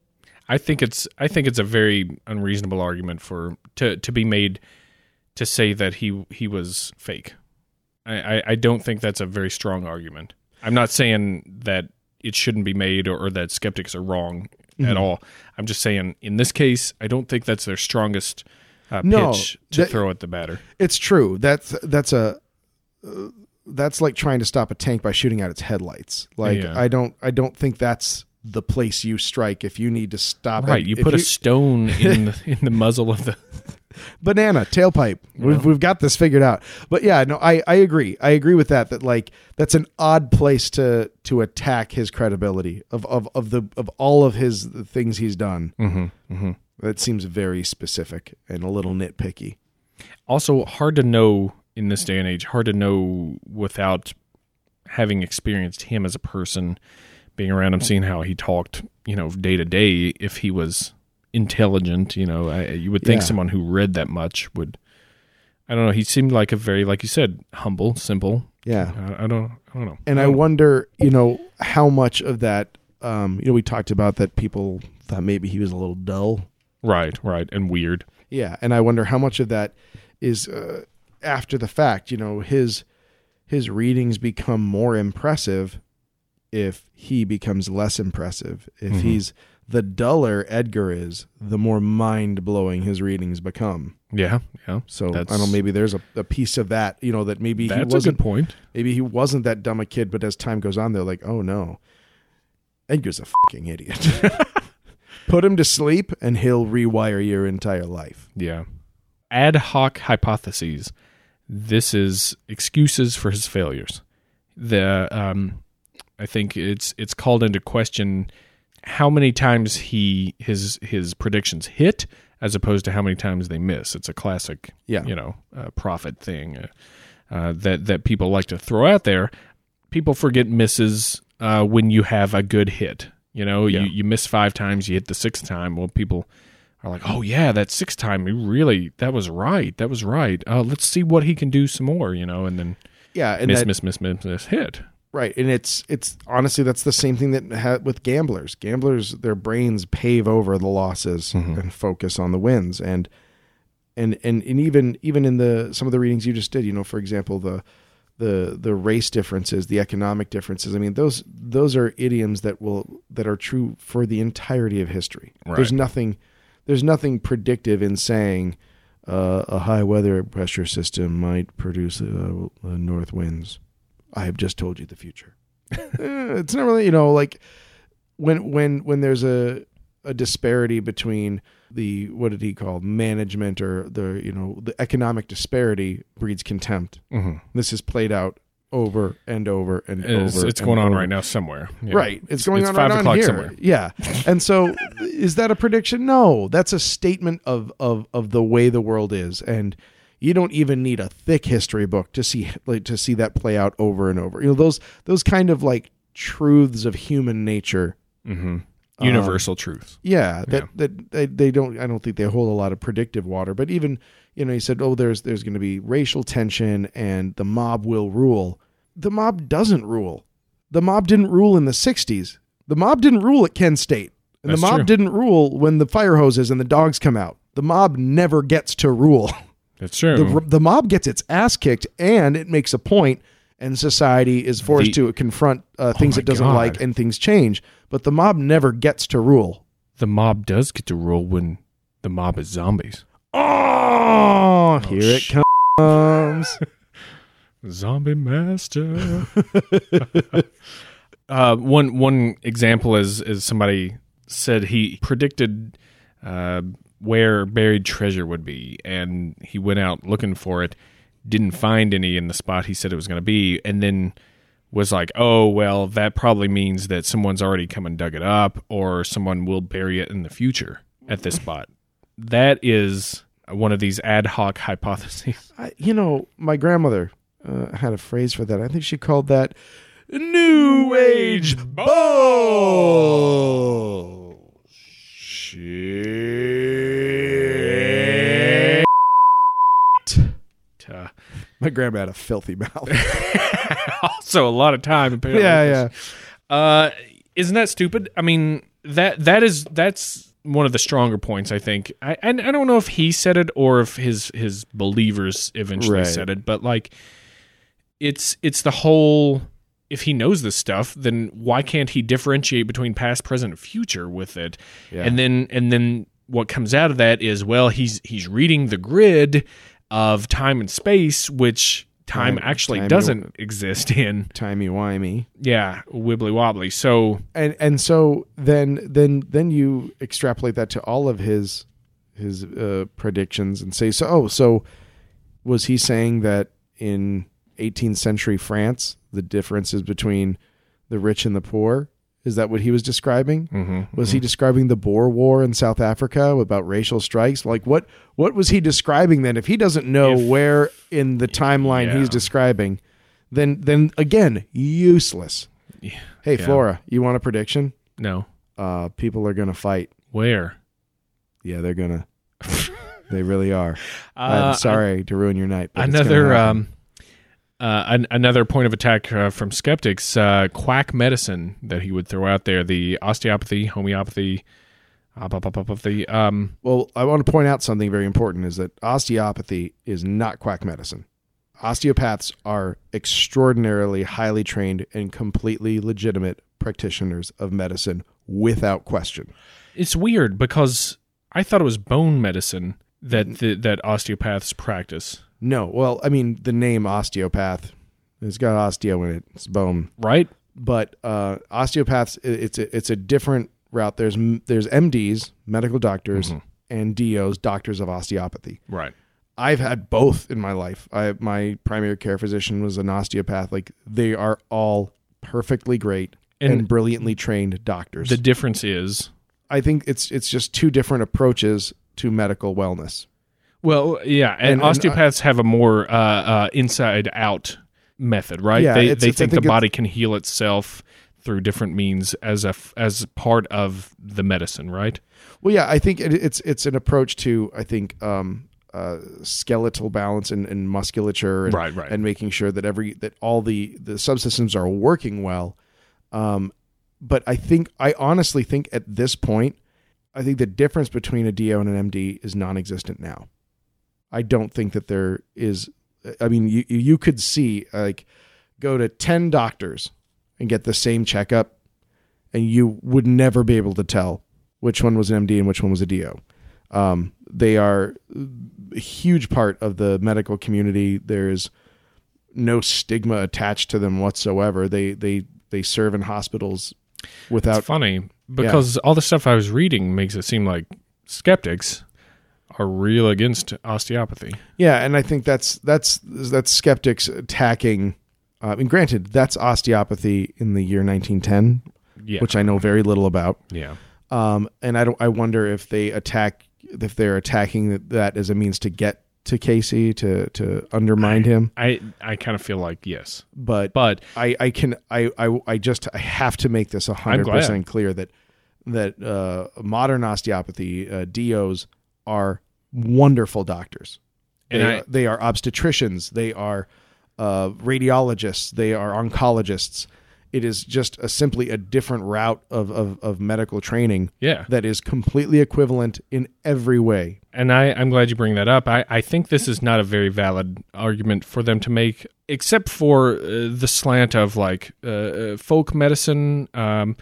S4: I think it's I think it's a very unreasonable argument for to, to be made to say that he he was fake. I, I, I don't think that's a very strong argument. I'm not saying that it shouldn't be made or, or that skeptics are wrong
S2: Mm-hmm.
S4: at all. I'm just saying in this case, I don't think that's their strongest uh,
S2: No,
S4: pitch to
S2: that-
S4: throw at the batter.
S2: It's true. That's that's a uh, that's like trying to stop a tank by shooting out its headlights. Like
S4: Yeah.
S2: I don't I don't think that's the place you strike if you need to stop.
S4: Right,
S2: it.
S4: you
S2: If
S4: put a stone in the, in the muzzle of the.
S2: banana tailpipe. We've we've got this figured out. But yeah, no, I, I agree. I agree with that. That like that's an odd place to to attack his credibility of of of the of all of his things he's done.
S4: Mm-hmm, mm-hmm.
S2: That seems very specific and a little nitpicky.
S4: Also, hard to know in this day and age. Hard to know without having experienced him as a person, being around him, seeing how he talked, you know, day to day. If he was intelligent, you know, I, you would think
S2: Yeah.
S4: someone who read that much would. I don't know. He seemed like a very, like you said, humble, simple.
S2: Yeah.
S4: I, I don't. I don't know.
S2: And I
S4: don't know.
S2: wonder, you know, how much of that, um, you know, we talked about that people thought maybe he was a little dull.
S4: Right, right, and weird.
S2: Yeah, and I wonder how much of that is uh, after the fact. You know, his his readings become more impressive if he becomes less impressive. If
S4: Mhm.
S2: he's the duller Edgar is, the more mind blowing his readings become.
S4: Yeah, yeah.
S2: So
S4: That's-
S2: I don't know. Maybe there's a, a piece of that. You know, that maybe he
S4: That's a
S2: wasn't.
S4: good point.
S2: Maybe he wasn't that dumb a kid, but as time goes on, they're like, oh no, Edgar's a fucking idiot. Put him to sleep and he'll rewire your entire life.
S4: Yeah. Ad hoc hypotheses. This is excuses for his failures. The um, I think it's it's called into question how many times he his his predictions hit as opposed to how many times they miss. It's a classic,
S2: Yeah.
S4: you know, uh, prophet thing uh, uh, that that people like to throw out there. People forget misses uh, when you have a good hit. You know,
S2: Yeah.
S4: you, you miss five times, you hit the sixth time. Well, people are like, oh, yeah, that sixth time, he really, that was right. That was right. Uh, let's see what he can do some more, you know, and then
S2: Yeah, and
S4: miss,
S2: that,
S4: miss, miss, miss, miss, hit.
S2: Right, and it's it's honestly that's the same thing that ha- with gamblers. Gamblers, their brains pave over the losses
S3: Mhm.
S2: and focus on the wins. And and and and even even in the some of the readings you just did, you know, for example, the the the race differences, the economic differences. I mean, those those are idioms that will that are true for the entirety of history.
S3: Right.
S2: There's nothing there's nothing predictive in saying uh, a high weather pressure system might produce uh, uh, north winds. I have just told you the future. Eh, it's not really, you know, like when when when there's a a disparity between the what did he call management or the you know the economic disparity breeds contempt.
S3: Mm-hmm.
S2: This is played out over and over and
S3: It's,
S2: over.
S3: it's
S2: and
S3: going on
S2: over.
S3: right now somewhere. Yeah.
S2: Right, it's going
S3: it's
S2: on
S3: five
S2: right on
S3: o'clock
S2: here.
S3: somewhere.
S2: Yeah, and so is that a prediction? No, that's a statement of of of the way the world is, and you don't even need a thick history book to see like to see that play out over and over. You know those those kind of like truths of human nature.
S3: Mm-hmm. Universal truth.
S2: Yeah, that
S3: Yeah.
S2: that they, they don't. I don't think they hold a lot of predictive water. But even you know, he said, "Oh, there's there's going to be racial tension, and the mob will rule." The mob doesn't rule. The mob didn't rule in the sixties. The mob didn't rule at Kent State, and
S3: That's
S2: the mob
S3: true.
S2: didn't rule when the fire hoses and the dogs come out. The mob never gets to rule.
S3: That's true.
S2: The, the mob gets its ass kicked, and it makes a point, and society is forced
S3: The-
S2: to confront uh, things
S3: my
S2: it doesn't
S3: God.
S2: like, and things change. But the mob never gets to rule.
S3: the mob does get to rule when the mob is zombies.
S2: Oh, here it
S3: sh-
S2: comes.
S3: Zombie master. uh, one one example is is somebody said he predicted uh, where buried treasure would be, and he went out looking for it, didn't find any in the spot he said it was going to be, and then was like, oh, well, that probably means that someone's already come and dug it up, or someone will bury it in the future at this spot. That is one of these ad hoc hypotheses.
S2: I, you know, my grandmother uh, had a phrase for that. I think she called that New Age bullshit.
S3: Uh,
S2: My grandma had a filthy mouth.
S3: also, a lot of time. Apparently.
S2: yeah, yeah.
S3: Uh, isn't that stupid? I mean, that that is that's one of the stronger points, I think. I and I don't know if he said it or if his his believers eventually
S2: Right.
S3: said it, but like, it's it's the whole. If he knows this stuff, then why can't he differentiate between past, present, and future with it?
S2: Yeah.
S3: And then and then what comes out of that is, well, he's he's reading the grid of time and space, which time,
S2: Time-
S3: actually
S2: time-
S3: doesn't exist in.
S2: Timey-wimey.
S3: Yeah, wibbly wobbly. So
S2: And and so then then then you extrapolate that to all of his his uh, predictions and say, so oh, so was he saying that in eighteenth century France the differences between the rich and the poor? Is that what he was describing?
S3: mm-hmm,
S2: Was he describing the Boer War in South Africa about racial strikes? Like what what was he describing then? If he doesn't know
S3: If-
S2: where in the timeline
S3: yeah.
S2: he's describing, then then again, useless.
S3: Yeah.
S2: Hey,
S3: Yeah.
S2: Flora, you want a prediction?
S3: No.
S2: Uh, people are going to fight.
S3: Where?
S2: Yeah, they're going to. They really are.
S3: Uh,
S2: I'm sorry to ruin your night. But it's gonna
S3: Another
S2: happen.
S3: um, uh, an, another point of attack uh, from skeptics: uh, quack medicine that he would throw out there, the osteopathy, homeopathy, opopopopathy. Um,
S2: Well, I want to point out something very important: is that osteopathy is not quack medicine. Osteopaths are extraordinarily highly trained and completely legitimate practitioners of medicine without question.
S3: it's weird because I thought it was bone medicine that the, that osteopaths practice,
S2: No, well, I mean, the name osteopath, it's got osteo in it. It's bone.
S3: right?
S2: But uh, osteopaths, i- it's a, it's a different route. There's m- there's M Ds, medical doctors,
S3: Mhm.
S2: and D Os, doctors of osteopathy.
S3: Right.
S2: I've had both in my life. I my primary care physician was an osteopath. Like they are all perfectly great and,
S3: And
S2: brilliantly trained doctors.
S3: The difference is,
S2: I think it's it's just two different approaches to medical wellness.
S3: well, yeah, and,
S2: And- and
S3: osteopaths have a more uh, uh, inside-out method, right?
S2: Yeah,
S3: they
S2: it's-
S3: they
S2: it's- I
S3: think the
S2: think it's-
S3: body can heal itself through different means as a f- as part of the medicine, right?
S2: Well, yeah, I think it, it's it's an approach to I think um, uh, skeletal balance and, and musculature, and,
S4: Right, right.
S2: and making sure that every that all the the subsystems are working well. Um, but I think I honestly think at this point, I think the difference between a D O and an M D is non-existent now. I don't think that there is. I mean, you you could see like go to ten doctors and get the same checkup, and you would never be able to tell which one was an M D and which one was a D O. Um, they are a huge part of the medical community. There's no stigma attached to them whatsoever. They they they serve in hospitals without.
S4: It's funny because yeah. all the stuff I was reading makes it seem like skeptics are real against osteopathy.
S2: Yeah, and I think that's that's that's skeptics attacking. Uh, I mean, granted, that's osteopathy in the year nineteen ten,
S4: yeah.
S2: which I know very little about.
S4: Yeah,
S2: um, and I don't. I wonder if they attack if they're attacking that as a means to get to Casey to to undermine
S4: I,
S2: him.
S4: I I kind of feel like yes,
S2: but
S4: but
S2: I I can I I I just I have to make this a hundred percent clear that that uh, modern osteopathy uh, D Os are wonderful doctors. They,
S4: and I,
S2: are, they are obstetricians. They are uh, radiologists. They are oncologists. It is just a, simply a different route of, of, of medical training
S4: yeah.
S2: that is completely equivalent in every way.
S4: And I, I'm glad you bring that up. I, I think this is not a very valid argument for them to make, except for uh, the slant of like uh, uh, folk medicine, um,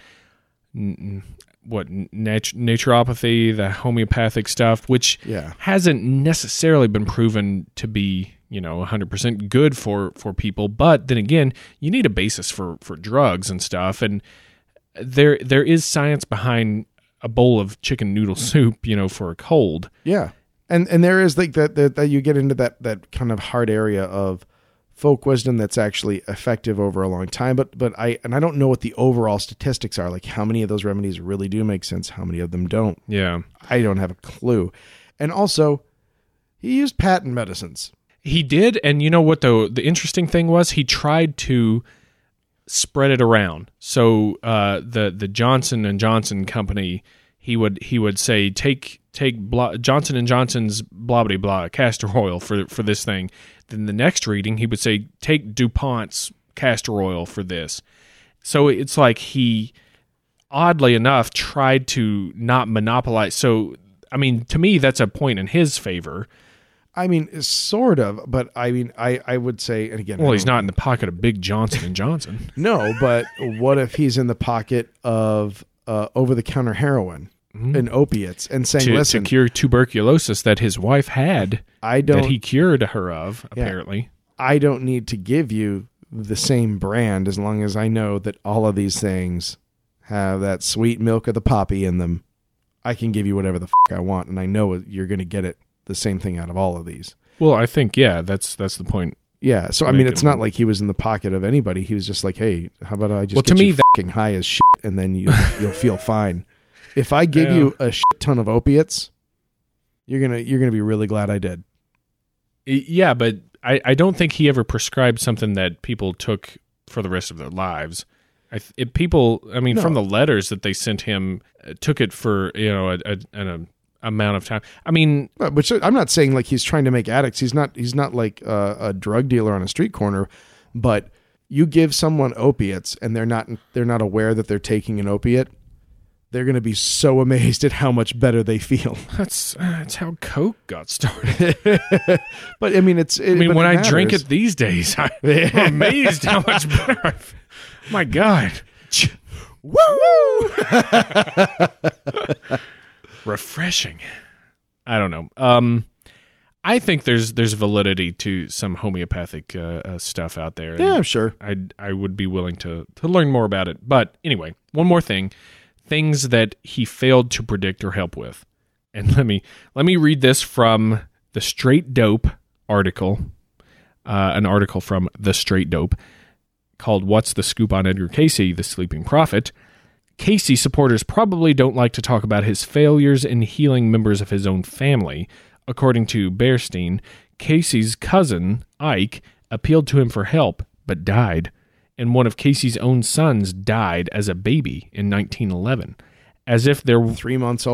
S4: n- what nat- naturopathy, the homeopathic stuff, which
S2: yeah.
S4: hasn't necessarily been proven to be, you know, one hundred percent good for, for people. But then again, you need a basis for, for drugs and stuff. And there there is science behind a bowl of chicken noodle soup, you know, for a cold.
S2: Yeah. And and there is like that, that, that you get into that, that kind of hard area of folk wisdom that's actually effective over a long time. But, but I, and I don't know what the overall statistics are, like how many of those remedies really do make sense, how many of them don't.
S4: Yeah.
S2: I don't have a clue. And also he used patent medicines.
S4: He did. And you know what the, the interesting thing was? He tried to spread it around. So, uh, the, the Johnson and Johnson company, he would, he would say, take, take blah, Johnson and Johnson's blah, blah, blah, castor oil for, for this thing. Then the next reading, he would say, take DuPont's castor oil for this. So it's like he, oddly enough, tried to not monopolize. So, I mean, to me, that's a point in his favor.
S2: I mean, sort of, but I mean, I, I would say, and again,
S4: well, he's not in the pocket of big Johnson and Johnson.
S2: No, but what if he's in the pocket of uh, over-the-counter heroin mm-hmm. and opiates and saying,
S4: to,
S2: listen,
S4: to cure tuberculosis that his wife had,
S2: I don't,
S4: that he cured her of,
S2: yeah,
S4: apparently.
S2: I don't need to give you the same brand as long as I know that all of these things have that sweet milk of the poppy in them. I can give you whatever the fuck I want, and I know you're going to get it the same thing out of all of these.
S4: Well, I think, yeah, that's that's the point.
S2: Yeah, so I mean, it's not like he was in the pocket of anybody. He was just like, hey, how about I just
S4: well,
S2: get
S4: to
S2: you
S4: me,
S2: fucking high as shit, and then you, you'll feel fine. If I give
S4: yeah.
S2: you a shit ton of opiates, you're gonna you're gonna be really glad I did.
S4: Yeah, but I, I don't think he ever prescribed something that people took for the rest of their lives. I th- it, people, I mean,
S2: No.
S4: from the letters that they sent him, uh, took it for, you know, a, a, an a, amount of time. I mean,
S2: But, which I'm not saying like he's trying to make addicts. He's not. He's not like a, a drug dealer on a street corner. But you give someone opiates, and they're not they're not aware that they're taking an opiate. They're going to be so amazed at how much better they feel.
S4: that's that's how Coke got started.
S2: But I mean, it's. It,
S4: I mean,
S2: but
S4: when
S2: it
S4: I drink
S2: matters.
S4: it these days, I'm amazed how much better I feel. My God.
S2: Woo!
S4: Refreshing. I don't know. Um, I think there's there's validity to some homeopathic uh, uh, stuff out there.
S2: Yeah, sure.
S4: I I would be willing to to learn more about it. But anyway, one more thing: things that he failed to predict or help with. And let me let me read this from the Straight Dope article, uh, an article from the Straight Dope called "What's the Scoop on Edgar Cayce, the Sleeping Prophet?" Cayce supporters probably don't like to talk about his failures in healing members of his own family. According to Bearstein, Cayce's cousin, Ike, appealed to him for help, but died. And one of Cayce's own sons died as a baby in nineteen eleven. As if there
S2: Three months old.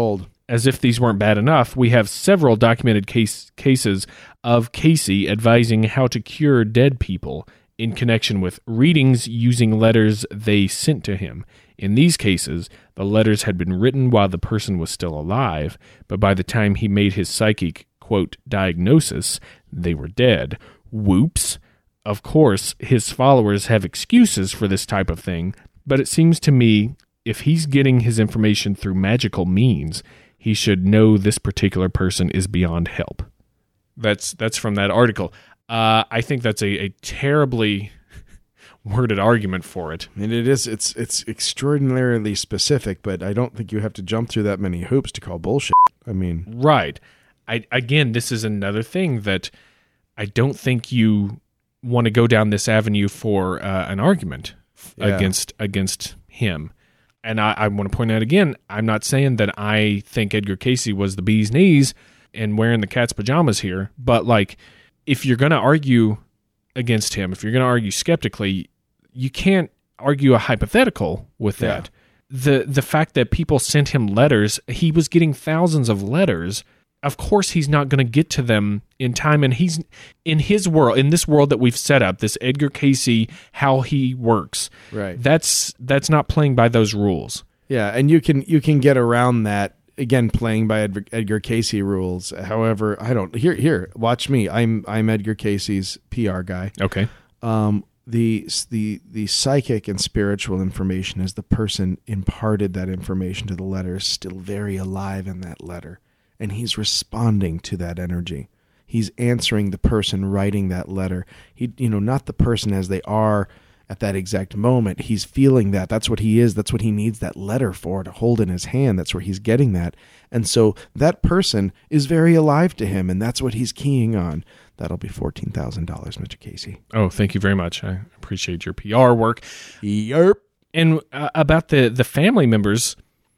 S4: as if these weren't bad enough, we have several documented case, cases of Casey advising how to cure dead people in connection with readings using letters they sent to him. In these cases, the letters had been written while the person was still alive, but by the time he made his psychic, quote, diagnosis, they were dead. Whoops. Of course, his followers have excuses for this type of thing, but it seems to me if he's getting his information through magical means, he should know this particular person is beyond help. That's that's from that article. Uh, I think that's a, a terribly worded argument for it.
S2: And it is, it's it's extraordinarily specific, but I don't think you have to jump through that many hoops to call bullshit. I mean...
S4: Right. I Again, this is another thing that I don't think you want to go down this avenue for uh, an argument
S2: Yeah.
S4: against against him. And I, I want to point out again, I'm not saying that I think Edgar Casey was the bee's knees and wearing the cat's pajamas here, but like, if you're going to argue against him, if you're going to argue skeptically, you can't argue a hypothetical with that. Yeah. The the fact that people sent him letters, he was getting thousands of letters. Of course he's not going to get to them in time, and he's in his world, in this world that we've set up, this Edgar Casey, how he works.
S2: Right.
S4: That's that's not playing by those rules.
S2: Yeah, and you can you can get around that again playing by Ed, Edgar Casey rules. However, I don't here here watch me. I'm I'm Edgar Casey's P R guy.
S4: Okay.
S2: Um the the the psychic and spiritual information as the person imparted that information to the letter is still very alive in that letter. And he's responding to that energy. He's answering the person writing that letter. He, you know, not the person as they are at that exact moment. He's feeling that. That's what he is. That's what he needs that letter for, to hold in his hand. That's where he's getting that. And so that person is very alive to him, and that's what he's keying on. That'll be fourteen thousand dollars, Mister Casey.
S4: Oh, thank you very much. I appreciate your P R work.
S2: Yerp.
S4: And uh, about the, the family members...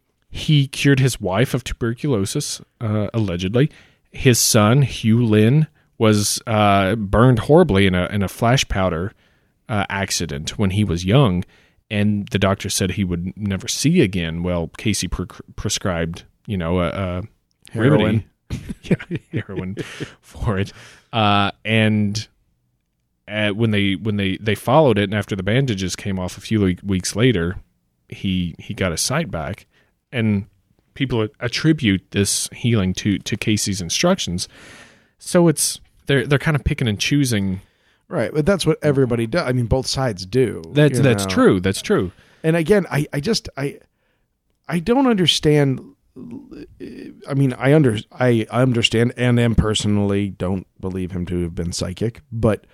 S4: He cured his wife of tuberculosis, uh, allegedly. His son, Hugh Lynn, was uh, burned horribly in a in a flash powder uh, accident when he was young, and the doctor said he would never see again. Well, Casey pre- prescribed, you know, a, a
S2: Heroin.
S4: remedy, yeah, heroin for it, uh, and uh, when they when they, they followed it, and after the bandages came off a few weeks later, he he got his sight back. And people attribute this healing to, to Casey's instructions. So it's they're they're kind of picking and choosing.
S2: Right, but that's what everybody does. I mean, both sides do.
S4: That's
S2: you
S4: that's
S2: know?
S4: true. That's true.
S2: And again, I, I just I I don't understand. I mean, I under I understand and am personally don't believe him to have been psychic, but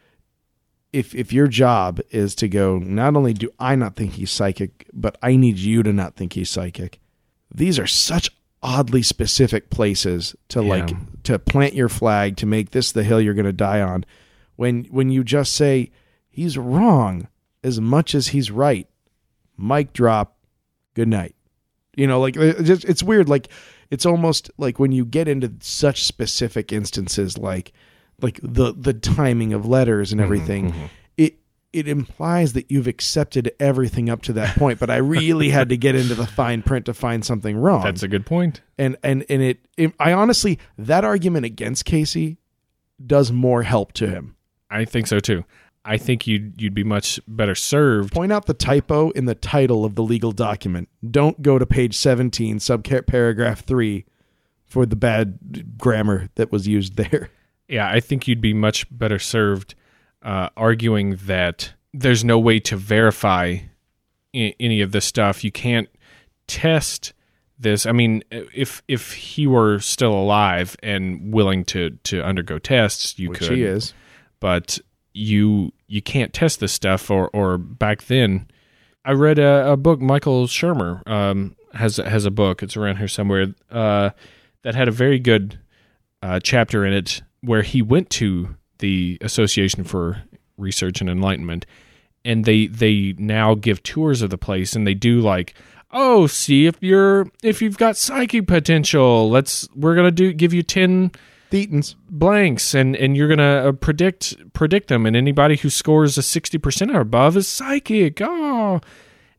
S2: if if your job is to go, not only do I not think he's psychic, but I need you to not think he's psychic. These are such oddly specific places to
S4: Yeah.
S2: like to plant your flag, to make this the hill you're going to die on. When when you just say he's wrong as much as he's right, mic drop, good night. You know, like it's, just, it's weird. Like it's almost like when you get into such specific instances, like like the the timing of letters and everything,
S4: mm-hmm.
S2: it it implies that you've accepted everything up to that point. But I really had to get into the fine print to find something wrong.
S4: That's a good point.
S2: And and and it, it I honestly, that argument against Casey does more help to him.
S4: I think so too. I think you'd you'd be much better served.
S2: Point out the typo in the title of the legal document. Don't go to page seventeen, subparagraph three, for the bad grammar that was used there.
S4: Yeah, I think you'd be much better served uh, arguing that there's no way to verify I- any of this stuff. You can't test this. I mean, if if he were still alive and willing to, to undergo tests, you
S2: Which
S4: could.
S2: he is.
S4: But you you can't test this stuff. Or, or back then, I read a, a book. Michael Shermer um, has has a book. It's around here somewhere uh, that had a very good uh, chapter in it, where he went to the Association for Research and Enlightenment, and they they now give tours of the place, and they do like, oh, see if you're if you've got psychic potential. Let's we're gonna do give you ten
S2: Thetans.
S4: blanks, and and you're gonna uh, predict predict them, and anybody who scores a sixty percent or above is psychic. Oh,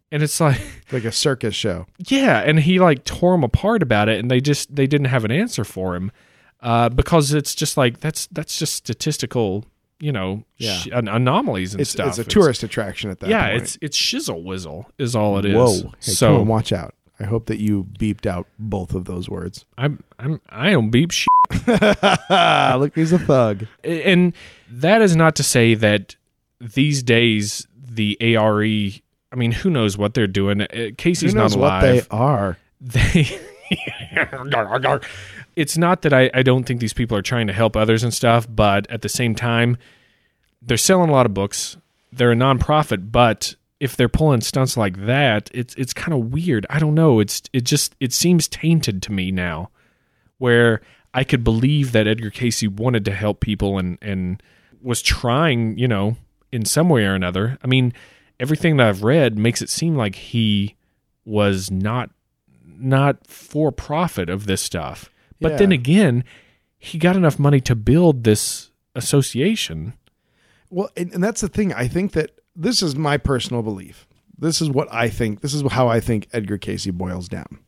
S4: And it's like,
S2: Like a circus show.
S4: yeah, and he like tore them apart about it, and they just they didn't have an answer for him uh, because it's just like that's that's just statistical, you know,
S2: Yeah.
S4: sh- an- anomalies and
S2: It's,
S4: stuff.
S2: it's a tourist attraction at that
S4: yeah,
S2: point.
S4: it's it's shizzle whizzle is all it is.
S2: Whoa. Hey,
S4: so
S2: come on, watch out. I hope that you beeped out both of those words.
S4: I'm I'm I don't beep shit.
S2: Look, he's a thug.
S4: And that is not to say that these days the A R E. I mean, who knows what they're doing? Uh, Casey's
S2: Who knows
S4: not
S2: what
S4: alive.
S2: they are?
S4: They. It's not that I, I don't think these people are trying to help others and stuff, but at the same time, they're selling a lot of books. They're a nonprofit, but if they're pulling stunts like that, it's it's kind of weird. I don't know. It's it just it seems tainted to me now, where I could believe that Edgar Casey wanted to help people and and was trying, you know, in some way or another. I mean, everything that I've read makes it seem like he was not not for profit of this stuff. But
S2: Yeah.
S4: then again, he got enough money to build this association.
S2: Well, and, and that's the thing. I think that this is my personal belief. This is what I think. This is how I think Edgar Casey boils down.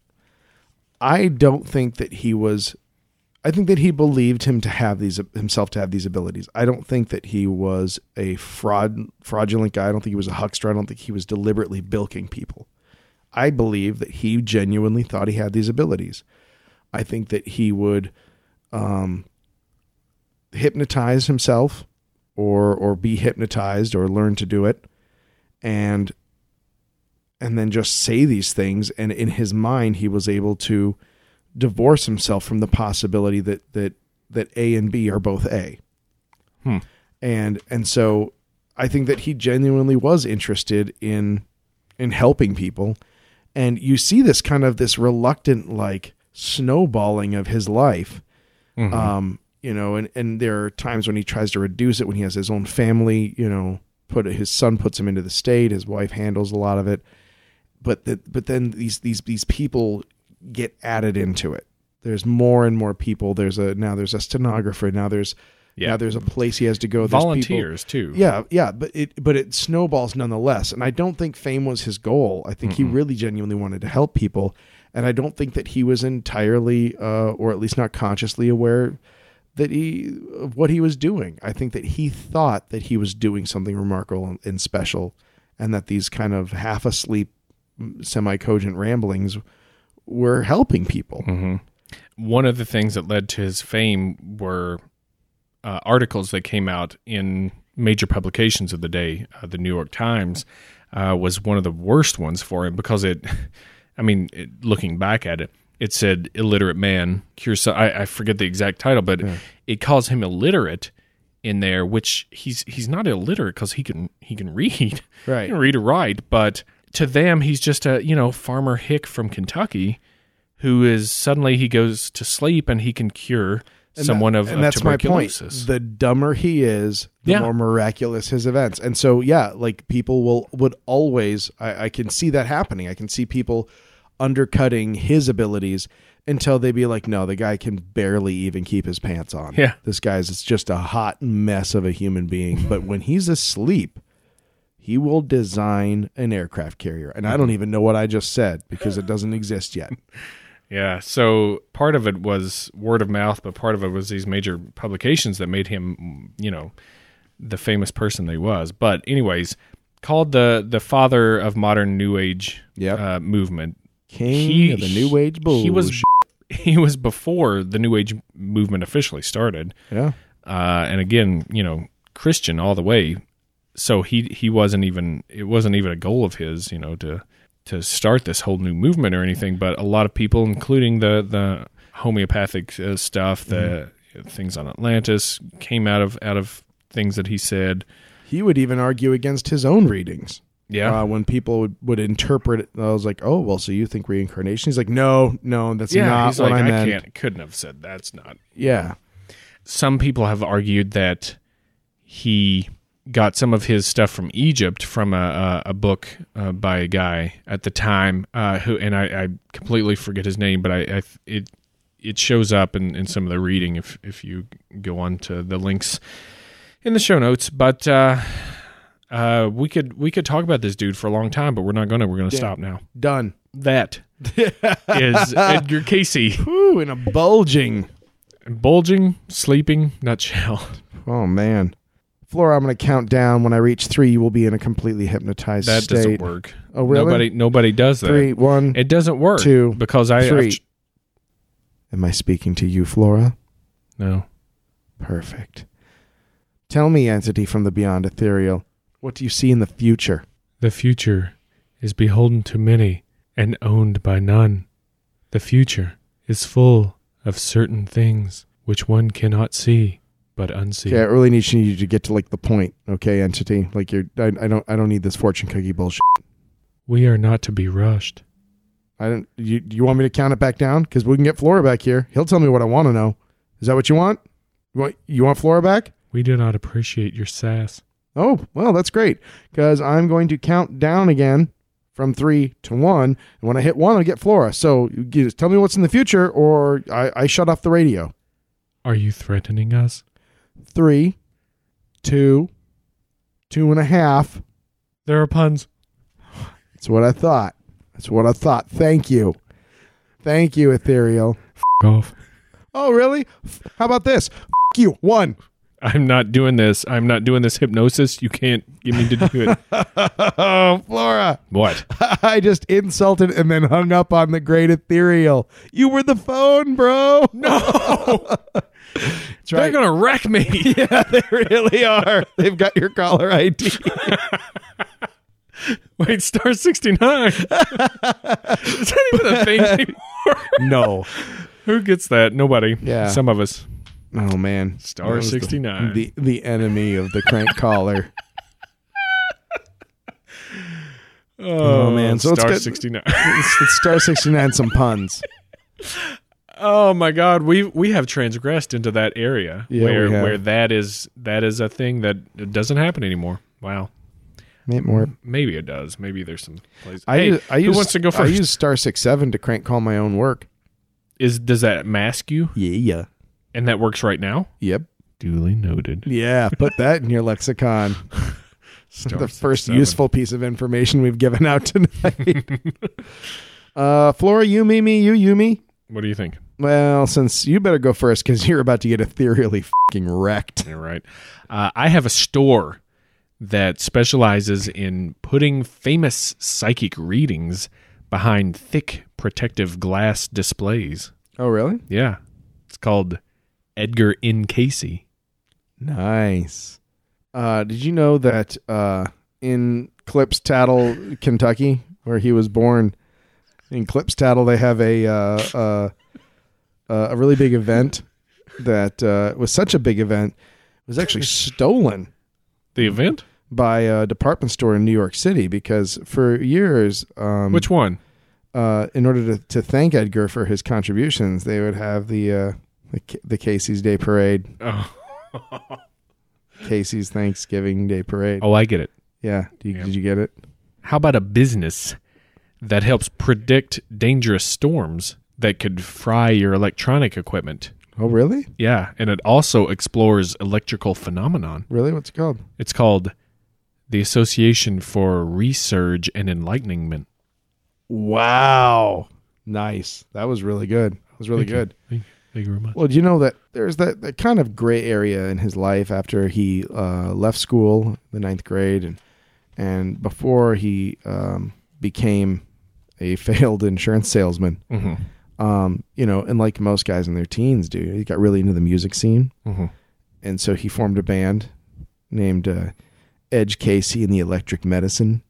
S2: I don't think that he was. I think that he believed him to have these himself to have these abilities. I don't think that he was a fraud fraudulent guy. I don't think he was a huckster. I don't think he was deliberately bilking people. I believe that he genuinely thought he had these abilities. I think that he would um, hypnotize himself or or be hypnotized or learn to do it and and then just say these things, and in his mind he was able to divorce himself from the possibility that that that A and B are both A.
S4: Hmm.
S2: And and so I think that he genuinely was interested in in helping people. And you see this kind of this reluctant like snowballing of his life.
S4: Mhm.
S2: Um, you know, and, and there are times when he tries to reduce it, when he has his own family, you know, put his son puts him into the state, his wife handles a lot of it. But that but then these these these people get added into it. There's more and more people. There's a now there's a stenographer. Now there's
S4: Yeah.
S2: now there's a place he has to go. There's
S4: Volunteers
S2: people,
S4: too.
S2: Yeah, yeah, but it but it snowballs nonetheless. And I don't think fame was his goal. I think
S4: Mm-mm.
S2: he really genuinely wanted to help people. And I don't think that he was entirely, uh, or at least not consciously aware that he of what he was doing. I think that he thought that he was doing something remarkable and, and special, and that these kind of half asleep, semi-cogent ramblings were helping people.
S4: Mm-hmm. One of the things that led to his fame were uh, articles that came out in major publications of the day. Uh, the New York Times uh, was one of the worst ones for him because it, I mean, it, looking back at it, it said illiterate man cures. I, I forget the exact title, but
S2: Yeah.
S4: it calls him illiterate in there, which he's he's not illiterate because he can he can read,
S2: Right.
S4: he can read or write, but to them he's just a you know farmer hick from Kentucky who is suddenly he goes to sleep and he can cure
S2: And
S4: someone
S2: that-
S4: of,
S2: and
S4: of
S2: that's my point.
S4: tuberculosis.
S2: The dumber he is, the
S4: Yeah.
S2: more miraculous his events. And so, yeah, like people will would always. I, I can see that happening. I can see people undercutting his abilities until they be like, no, the guy can barely even keep his pants on.
S4: Yeah.
S2: This guy's it's just a hot mess of a human being. But when he's asleep, he will design an aircraft carrier. And I don't even know what I just said because it doesn't exist yet.
S4: Yeah, so part of it was word of mouth, but part of it was these major publications that made him, you know, the famous person that he was. But anyways, called the the father of modern New Age
S2: Yep.
S4: uh, movement.
S2: King
S4: He-
S2: of the New Age bull.
S4: He was he was before the New Age movement officially started,
S2: Yeah.
S4: uh, and again, you know, Christian all the way. So he he wasn't even it wasn't even a goal of his, you know, to to start this whole new movement or anything. But a lot of people, including the the homeopathic uh, stuff, the
S2: Mm-hmm.
S4: things on Atlantis, came out of out of things that he said.
S2: He would even argue against his own readings.
S4: Yeah,
S2: Uh, when people would, would interpret it, I was like, oh, well, so you think reincarnation? He's like, no, no, that's
S4: yeah.
S2: not
S4: he's
S2: what
S4: like,
S2: I
S4: I,
S2: meant.
S4: can't, couldn't have said that's not.
S2: Yeah.
S4: Some people have argued that he got some of his stuff from Egypt from a, a, a book uh, by a guy at the time uh, who, and I, I completely forget his name, but I, I it it shows up in, in some of the reading if if you go on to the links in the show notes. But uh, Uh, we could we could talk about this dude for a long time, but we're not gonna. We're gonna
S2: Yeah.
S4: stop now.
S2: Done.
S4: That is Edgar Casey.
S2: Whew, in a bulging.
S4: Bulging, sleeping nutshell.
S2: Oh, man. Flora, I'm going to count down. When I reach three, you will be in a completely hypnoptized
S4: That
S2: state.
S4: doesn't work.
S2: Oh, really?
S4: Nobody nobody does that.
S2: Three, one,
S4: It doesn't work.
S2: two,
S4: because I
S2: three.
S4: I've-
S2: Am I speaking to you, Flora?
S4: no.
S2: Perfect. Tell me, entity from the beyond ethereal, what do you see in the future?
S3: The future is beholden to many and owned by none. The future is full of certain things which one cannot see but unsee.
S2: Okay, I really need you to get to like the point, okay, entity? Like you're, I, I don't, I don't need this fortune cookie bullshit.
S3: We are not to be rushed.
S2: I don't. You, you want me to count it back down? Because we can get Flora back here. He'll tell me what I want to know. Is that what you want? You want, you want Flora back?
S3: We do not appreciate your sass.
S2: Oh, well, that's great. Because I'm going to count down again from three to one. And when I hit one, I'll get Flora. So you just tell me what's in the future, or I, I shut off the radio.
S3: Are you threatening us?
S2: Three, two, two and a half.
S3: There are puns.
S2: That's what I thought. That's what I thought. Thank you. Thank you, Ethereal.
S3: F- off.
S2: Oh, really? F- How about this? F- you. One.
S4: I'm not doing this. I'm not doing this hypnosis. You can't get me to do it.
S2: Oh, Flora.
S4: What?
S2: I just insulted and then hung up on the great Ethereal. You were the phone, bro.
S4: No.
S2: That's
S4: They're
S2: right.
S4: going to wreck me.
S2: Yeah, they really are. They've got your caller I D.
S4: Wait, star sixty-nine. Is that even a thing anymore?
S2: No.
S4: Who gets that? Nobody.
S2: Yeah.
S4: Some of us.
S2: Oh, man.
S4: Star
S2: That was the-
S4: sixty-nine.
S2: The, the enemy of the crank caller. Oh, man. So it's
S4: star
S2: good.
S4: sixty-nine.
S2: It's, it's Star sixty-nine, some puns.
S4: Oh my God, we we have transgressed into that area
S2: Yeah,
S4: where
S2: we have.
S4: where that is that is a thing that doesn't happen anymore. Wow.
S2: Maybe more.
S4: Maybe it does. Maybe there's some places.
S2: I,
S4: hey,
S2: use, I
S4: who
S2: use,
S4: wants to go
S2: I
S4: first?
S2: use star six seven to crank call my own work.
S4: Is does that mask you?
S2: Yeah, yeah.
S4: And that works right now?
S2: Yep.
S4: Duly noted.
S2: Yeah, put that in your lexicon.
S4: Star
S2: The
S4: six
S2: first
S4: seven.
S2: useful piece of information we've given out tonight. uh, Flora, you, me, me, you, you, me.
S4: What do you think?
S2: Well, since you better go first because you're about to get ethereally fucking wrecked.
S4: You're right. Uh, I have a store that specializes in putting famous psychic readings behind thick protective glass displays.
S2: Oh, really?
S4: Yeah. It's called Edgar N. Casey.
S2: Nice. Uh, did you know that uh, in Clipse-Tattle, Kentucky, where he was born, in Clipse-Tattle, they have a uh, uh, uh, a really big event that uh, was such a big event, it was actually stolen
S4: The event?
S2: by a department store in New York City because for years, um,
S4: Which one?
S2: uh, in order to, to thank Edgar for his contributions, they would have the uh, the, Ca- the Casey's Day Parade,
S4: Oh,
S2: Casey's Thanksgiving Day Parade.
S4: oh I get it.
S2: Yeah, Did you,
S4: Yeah.
S2: did you get it?
S4: How about a business that helps predict dangerous storms that could fry your electronic equipment?
S2: Oh, really?
S4: Yeah, and it also explores electrical phenomenon.
S2: Really? What's it called?
S4: It's called the Association for Research and Enlightenment.
S2: Wow. Nice. That was really good. That was really
S3: Thank you.
S2: good.
S3: Thank, thank you very much.
S2: Well, do you know that there's that, that kind of gray area in his life after he uh, left school, the ninth grade, and and before he um, became a failed insurance salesman.
S4: Mm-hmm.
S2: Um, you know, and like most guys in their teens do, he got really into the music scene,
S4: Mm-hmm.
S2: and so he formed a band named uh, Edge Casey and the Electric Medicine.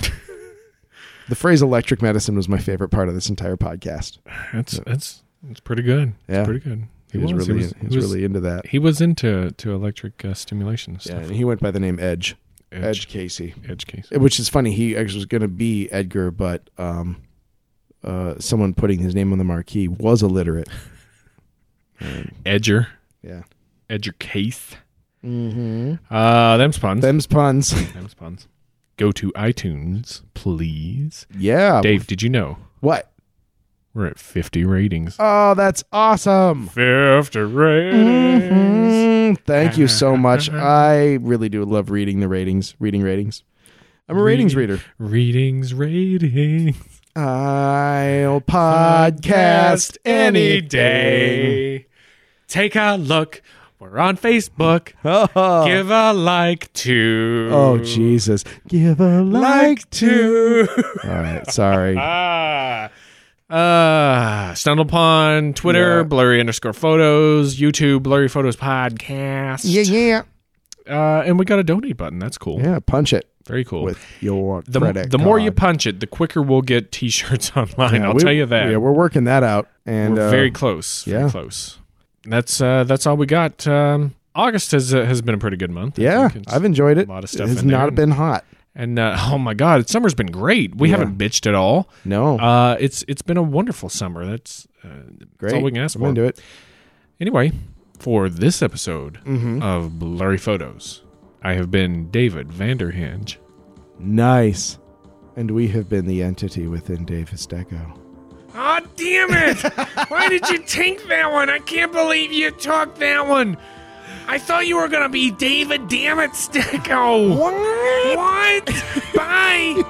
S2: The phrase "electric medicine" was my favorite part of this entire podcast.
S4: That's that's that's pretty good.
S2: Yeah.
S4: It's pretty good.
S2: He, was, really,
S4: He was,
S2: he was really into that.
S4: he was into to electric uh, stimulation and
S2: Yeah,
S4: stuff.
S2: and he went by the name Edge, Edge,
S4: Edge,
S2: Casey,
S4: Edge case.
S2: which is funny. He actually was going to be Edgar, but um, uh, someone putting his name on the marquee was illiterate. And,
S4: Edger.
S2: yeah.
S4: Edger case.
S2: Mm-hmm.
S4: Uh, them's puns.
S2: Them's puns.
S4: Them's puns. Go to iTunes, please.
S2: Yeah.
S4: Dave, did you know
S2: What?
S4: we're at fifty ratings?
S2: Oh, that's awesome.
S4: fifty ratings.
S2: Mhm. Mm, thank you so much. I really do love reading the ratings. Reading ratings. I'm a ratings reader.
S3: Readings, ratings.
S2: I'll podcast any day.
S3: Take a look. We're on Facebook.
S2: Oh,
S3: Give a like to.
S2: oh Jesus. Give a like,
S3: like to.
S2: All right, sorry.
S3: ah. Uh, Stumble Upon Twitter,
S2: Yeah.
S3: blurry underscore photos, YouTube, blurry photos podcast.
S2: Yeah, yeah.
S3: Uh, and we got a donate button. That's cool.
S2: Yeah, punch it
S3: Very cool.
S2: with your
S3: the
S2: credit
S3: the more you
S2: card.
S3: punch it, the quicker we'll get T-shirts online.
S2: Yeah,
S3: I'll
S2: we-
S3: tell you that.
S2: Yeah, we're working that out. And
S3: We're
S2: uh,
S3: very close. Very
S2: yeah.
S3: close. That's uh, that's all we got. Um, August has uh, has been a pretty good month. I
S2: Yeah,
S3: think. It's
S2: I've enjoyed it.
S3: a lot of stuff
S2: It's
S3: in there.
S2: not been hot.
S3: And uh, oh my God, summer's been great. We
S2: Yeah.
S3: haven't bitched at all.
S2: No.
S3: Uh, it's it's been a wonderful summer. That's uh,
S2: Great.
S3: That's all we can ask
S2: I'm
S3: for.
S2: into it.
S3: Anyway, for this episode
S2: Mm-hmm.
S3: of Blurry Photos, I have been David Vanderhinge.
S2: Nice. And we have been the entity within Davis Deco.
S3: Oh, damn it! Why did you take that one? I can't believe you took that one. I thought you were gonna be David Damn it Stecco. What? What? Bye.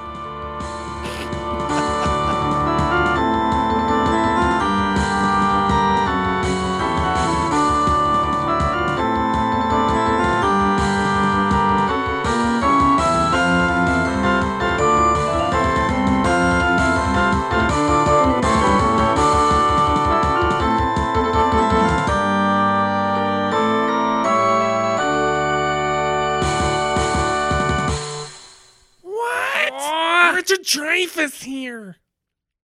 S3: What? Richard Dreyfuss here.